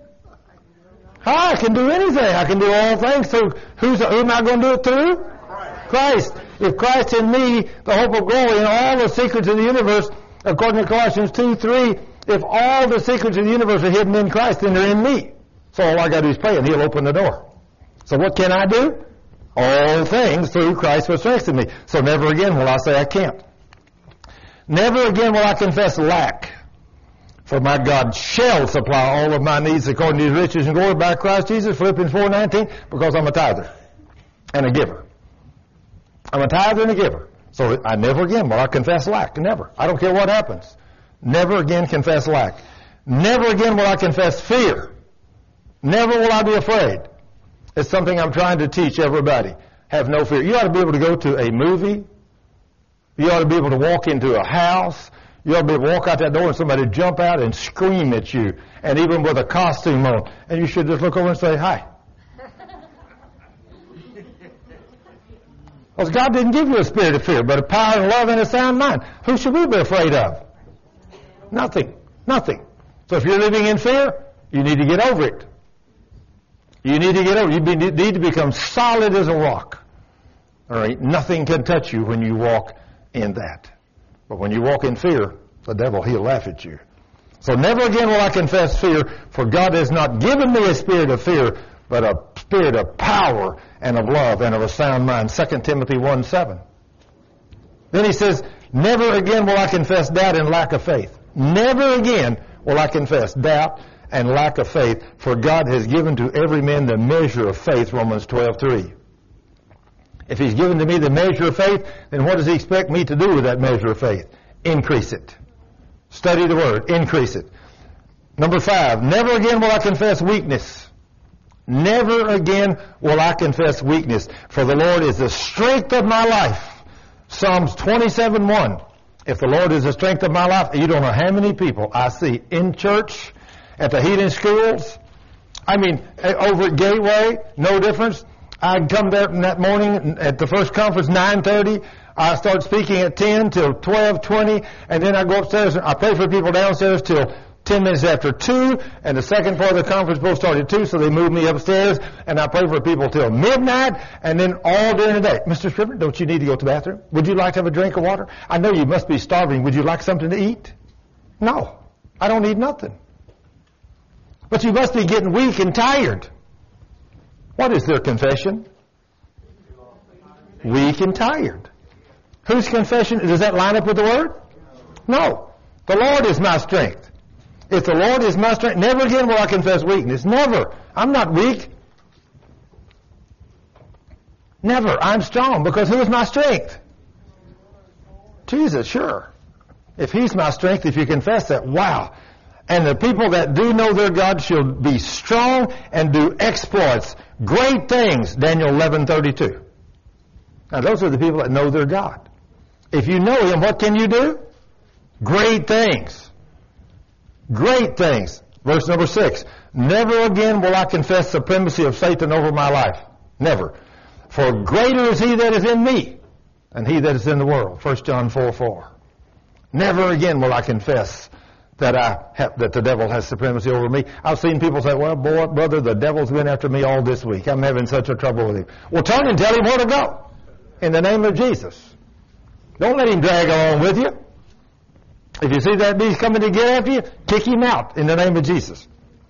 I can do anything. I can do all things. So who's, who am I going to do it through? Christ. If Christ in me, the hope of glory, and all the secrets of the universe, according to Colossians two three, if all the secrets of the universe are hidden in Christ, then they're in me. So all I got to do is pray, and He'll open the door. So what can I do? All things through Christ which strengthens me. So never again will I say I can't. Never again will I confess lack. For my God shall supply all of my needs according to His riches and glory by Christ Jesus, Philippians four nineteen, because I'm a tither and a giver. I'm a tither and a giver. So I never again will I confess lack. Never. I don't care what happens. Never again confess lack. Never again will I confess fear. Never will I be afraid. It's something I'm trying to teach everybody. Have no fear. You ought to be able to go to a movie. You ought to be able to walk into a house. You ought to be able to walk out that door and somebody jump out and scream at you, and even with a costume on. And you should just look over and say, hi. Because God didn't give you a spirit of fear, but a power and love and a sound mind. Who should we be afraid of? Nothing. Nothing. So if you're living in fear, you need to get over it. You need to get over it. You need to become solid as a rock. All right? Nothing can touch you when you walk in that. But when you walk in fear, the devil, he'll laugh at you. So never again will I confess fear, for God has not given me a spirit of fear, but a spirit of power and of love and of a sound mind. Second Timothy one seven. Then he says, never again will I confess doubt and lack of faith. Never again will I confess doubt and lack of faith, for God has given to every man the measure of faith, Romans twelve three. If He's given to me the measure of faith, then what does He expect me to do with that measure of faith? Increase it. Study the Word. Increase it. Number five, never again will I confess weakness. Never again will I confess weakness, for the Lord is the strength of my life. Psalms twenty-seven one. If the Lord is the strength of my life, you don't know how many people I see in church, at the healing schools. I mean, over at Gateway, no difference. I'd come there that morning at the first conference, nine thirty. I start speaking at ten till twelve twenty, and then I go upstairs and I pray for people downstairs till ten minutes after two, and the second part of the conference both started at two, so they moved me upstairs, and I pray for people till midnight, and then all during the day. Mister Stripper, don't you need to go to the bathroom? Would you like to have a drink of water? I know you must be starving. Would you like something to eat? No, I don't need nothing. But you must be getting weak and tired. What is their confession? Weak and tired. Whose confession? Does that line up with the Word? No. The Lord is my strength. If the Lord is my strength, never again will I confess weakness. Never. I'm not weak. Never. I'm strong, because who is my strength? Jesus, sure. If He's my strength, if you confess that, wow. And the people that do know their God shall be strong and do exploits, great things, Daniel eleven thirty-two. Now those are the people that know their God. If you know Him, what can you do? Great things. Great things. Verse number six. Never again will I confess supremacy of Satan over my life. Never. For greater is He that is in me than he that is in the world. First John four four. Never again will I confess that I have, that the devil has supremacy over me. I've seen people say, well, boy, brother, the devil's been after me all this week. I'm having such a trouble with him. Well, turn and tell him where to go. in the name of Jesus. Don't let him drag along with you. If you see that beast coming to get after you, kick him out in the name of Jesus.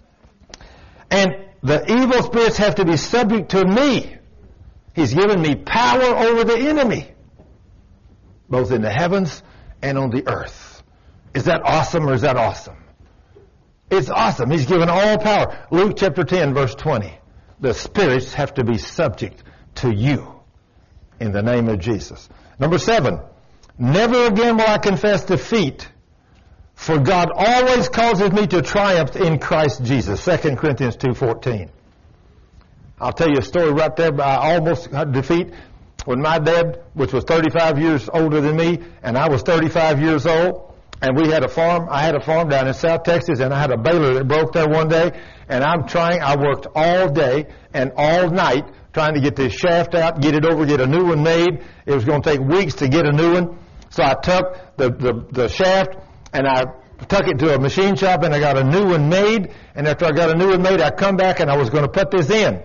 And the evil spirits have to be subject to me. He's given me power over the enemy, both in the heavens and on the earth. Is that awesome or is that awesome? It's awesome. He's given all power. Luke chapter ten, verse twenty. The spirits have to be subject to you in the name of Jesus. Number seven, never again will I confess defeat, for God always causes me to triumph in Christ Jesus. Second Corinthians two fourteen. I'll tell you a story right there about almost defeat. When my dad, which was thirty-five years older than me, and I was thirty-five years old, and we had a farm, I had a farm down in South Texas, and I had a baler that broke there one day, and I'm trying, I worked all day and all night trying to get this shaft out, get it over, get a new one made. It was going to take weeks to get a new one. So I took the, the, the shaft, and I took it to a machine shop, and I got a new one made, and after I got a new one made, I come back, and I was going to put this in.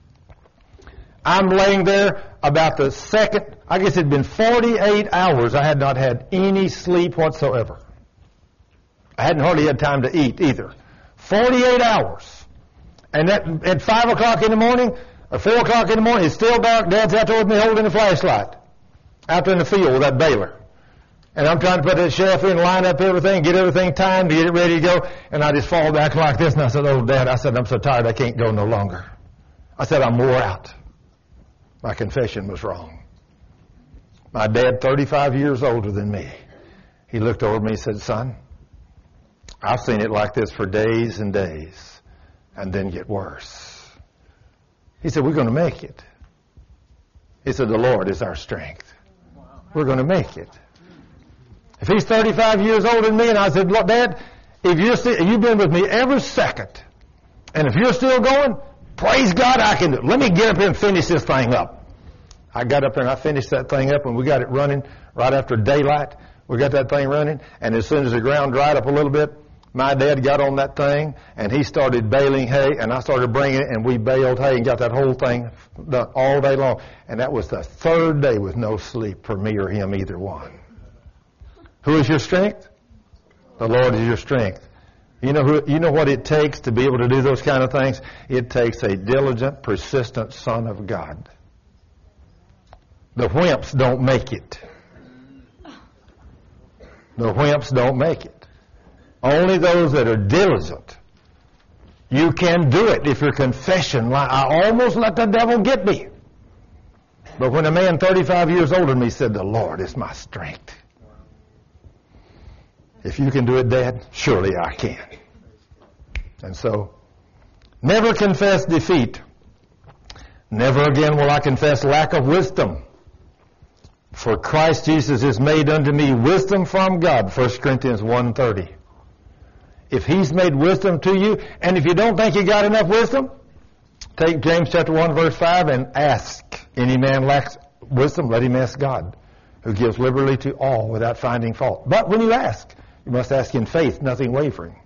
I'm laying there about the second, I guess it'd been forty-eight hours. I had not had any sleep whatsoever. I hadn't hardly had time to eat either. forty-eight hours. And that, at five o'clock in the morning, or four o'clock in the morning, it's still dark. Dad's out there with me holding a flashlight out there in the field with that baler. And I'm trying to put that shaft in, line up everything, get everything timed, get it ready to go. And I just fall back like this, and I said, oh, Dad, I said, I'm so tired I can't go no longer. I said, I'm wore out. My confession was wrong. My dad, thirty-five years older than me, he looked over at me and said, son, I've seen it like this for days and days, and then get worse. He said, we're going to make it. He said, the Lord is our strength. We're going to make it. If he's thirty-five years older than me, and I said, look, Dad, if you're still, you've been with me every second, and if you're still going, praise God, I can do it. Let me get up here and finish this thing up. I got up there and I finished that thing up, and we got it running right after daylight. We got that thing running, and as soon as the ground dried up a little bit, my dad got on that thing, and he started baling hay, and I started bringing it, and we baled hay and got that whole thing done all day long. And that was the third day with no sleep for me or him, either one. Who is your strength? The Lord is your strength. You know who, you know what it takes to be able to do those kind of things? It takes a diligent, persistent son of God. The wimps don't make it. The wimps don't make it. Only those that are diligent. You can do it if your confession, like, I almost let the devil get me. But when a man thirty-five years older than me said, the Lord is my strength. If you can do it, Dad, surely I can. And so, never confess defeat. Never again will I confess lack of wisdom. For Christ Jesus is made unto me wisdom from God, First Corinthians one thirty. If he's made wisdom to you, and if you don't think you got enough wisdom, take James chapter one verse five and ask. Any man lacks wisdom, let him ask God, who gives liberally to all without finding fault. But when you ask, you must ask in faith, nothing wavering.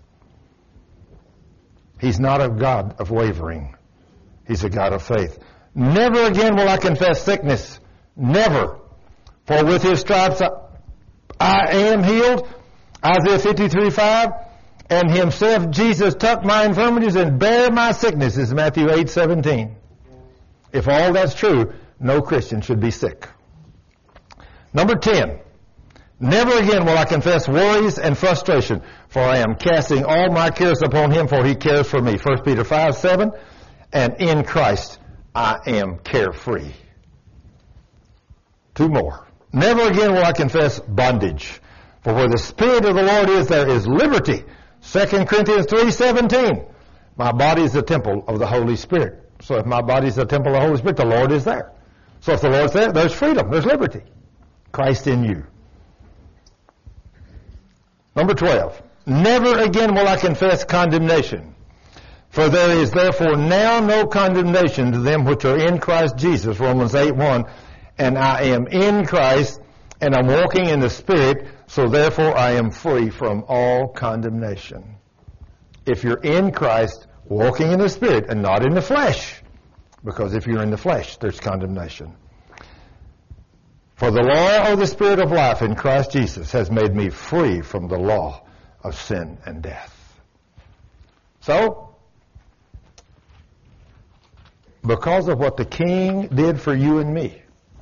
He's not a God of wavering. He's a God of faith. Never again will I confess sickness. Never. For with his stripes I am healed. Isaiah fifty-three five. And himself, Jesus, took my infirmities and bare my sicknesses. Matthew eight seventeen. If all that's true, no Christian should be sick. Number ten. Never again will I confess worries and frustration, for I am casting all my cares upon him, for he cares for me. First Peter five seven. And in Christ I am carefree. Two more. Never again will I confess bondage, for where the Spirit of the Lord is, there is liberty. Second Corinthians three seventeen. My body is the temple of the Holy Spirit. So if my body is the temple of the Holy Spirit, the Lord is there. So if the Lord's there, there's freedom, there's liberty. Christ in you. Number twelve. Never again will I confess condemnation. For there is therefore now no condemnation to them which are in Christ Jesus, Romans eight one. And I am in Christ, and I'm walking in the Spirit, so therefore I am free from all condemnation. If you're in Christ, walking in the Spirit, and not in the flesh, because if you're in the flesh, there's condemnation. For the law of the Spirit of life in Christ Jesus has made me free from the law of sin and death. So, because of what the King did for you and me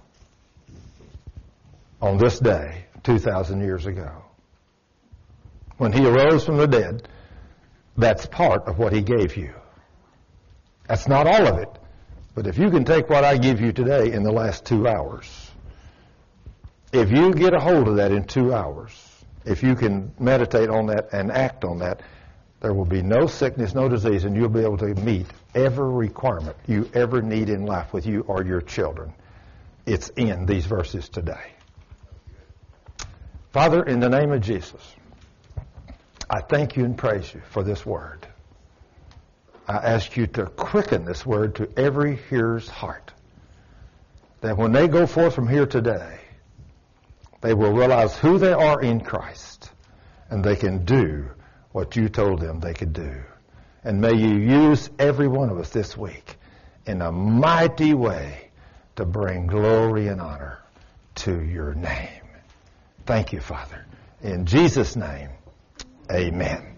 on this day, two thousand years ago, when he arose from the dead, that's part of what he gave you. That's not all of it. But if you can take what I give you today in the last two hours, if you get a hold of that in two hours, if you can meditate on that and act on that, there will be no sickness, no disease, and you'll be able to meet every requirement you ever need in life with you or your children. It's in these verses today. Father, in the name of Jesus, I thank you and praise you for this word. I ask you to quicken this word to every hearer's heart, that when they go forth from here today, they will realize who they are in Christ, and they can do what you told them they could do. And may you use every one of us this week in a mighty way to bring glory and honor to your name. Thank you, Father. In Jesus' name, amen.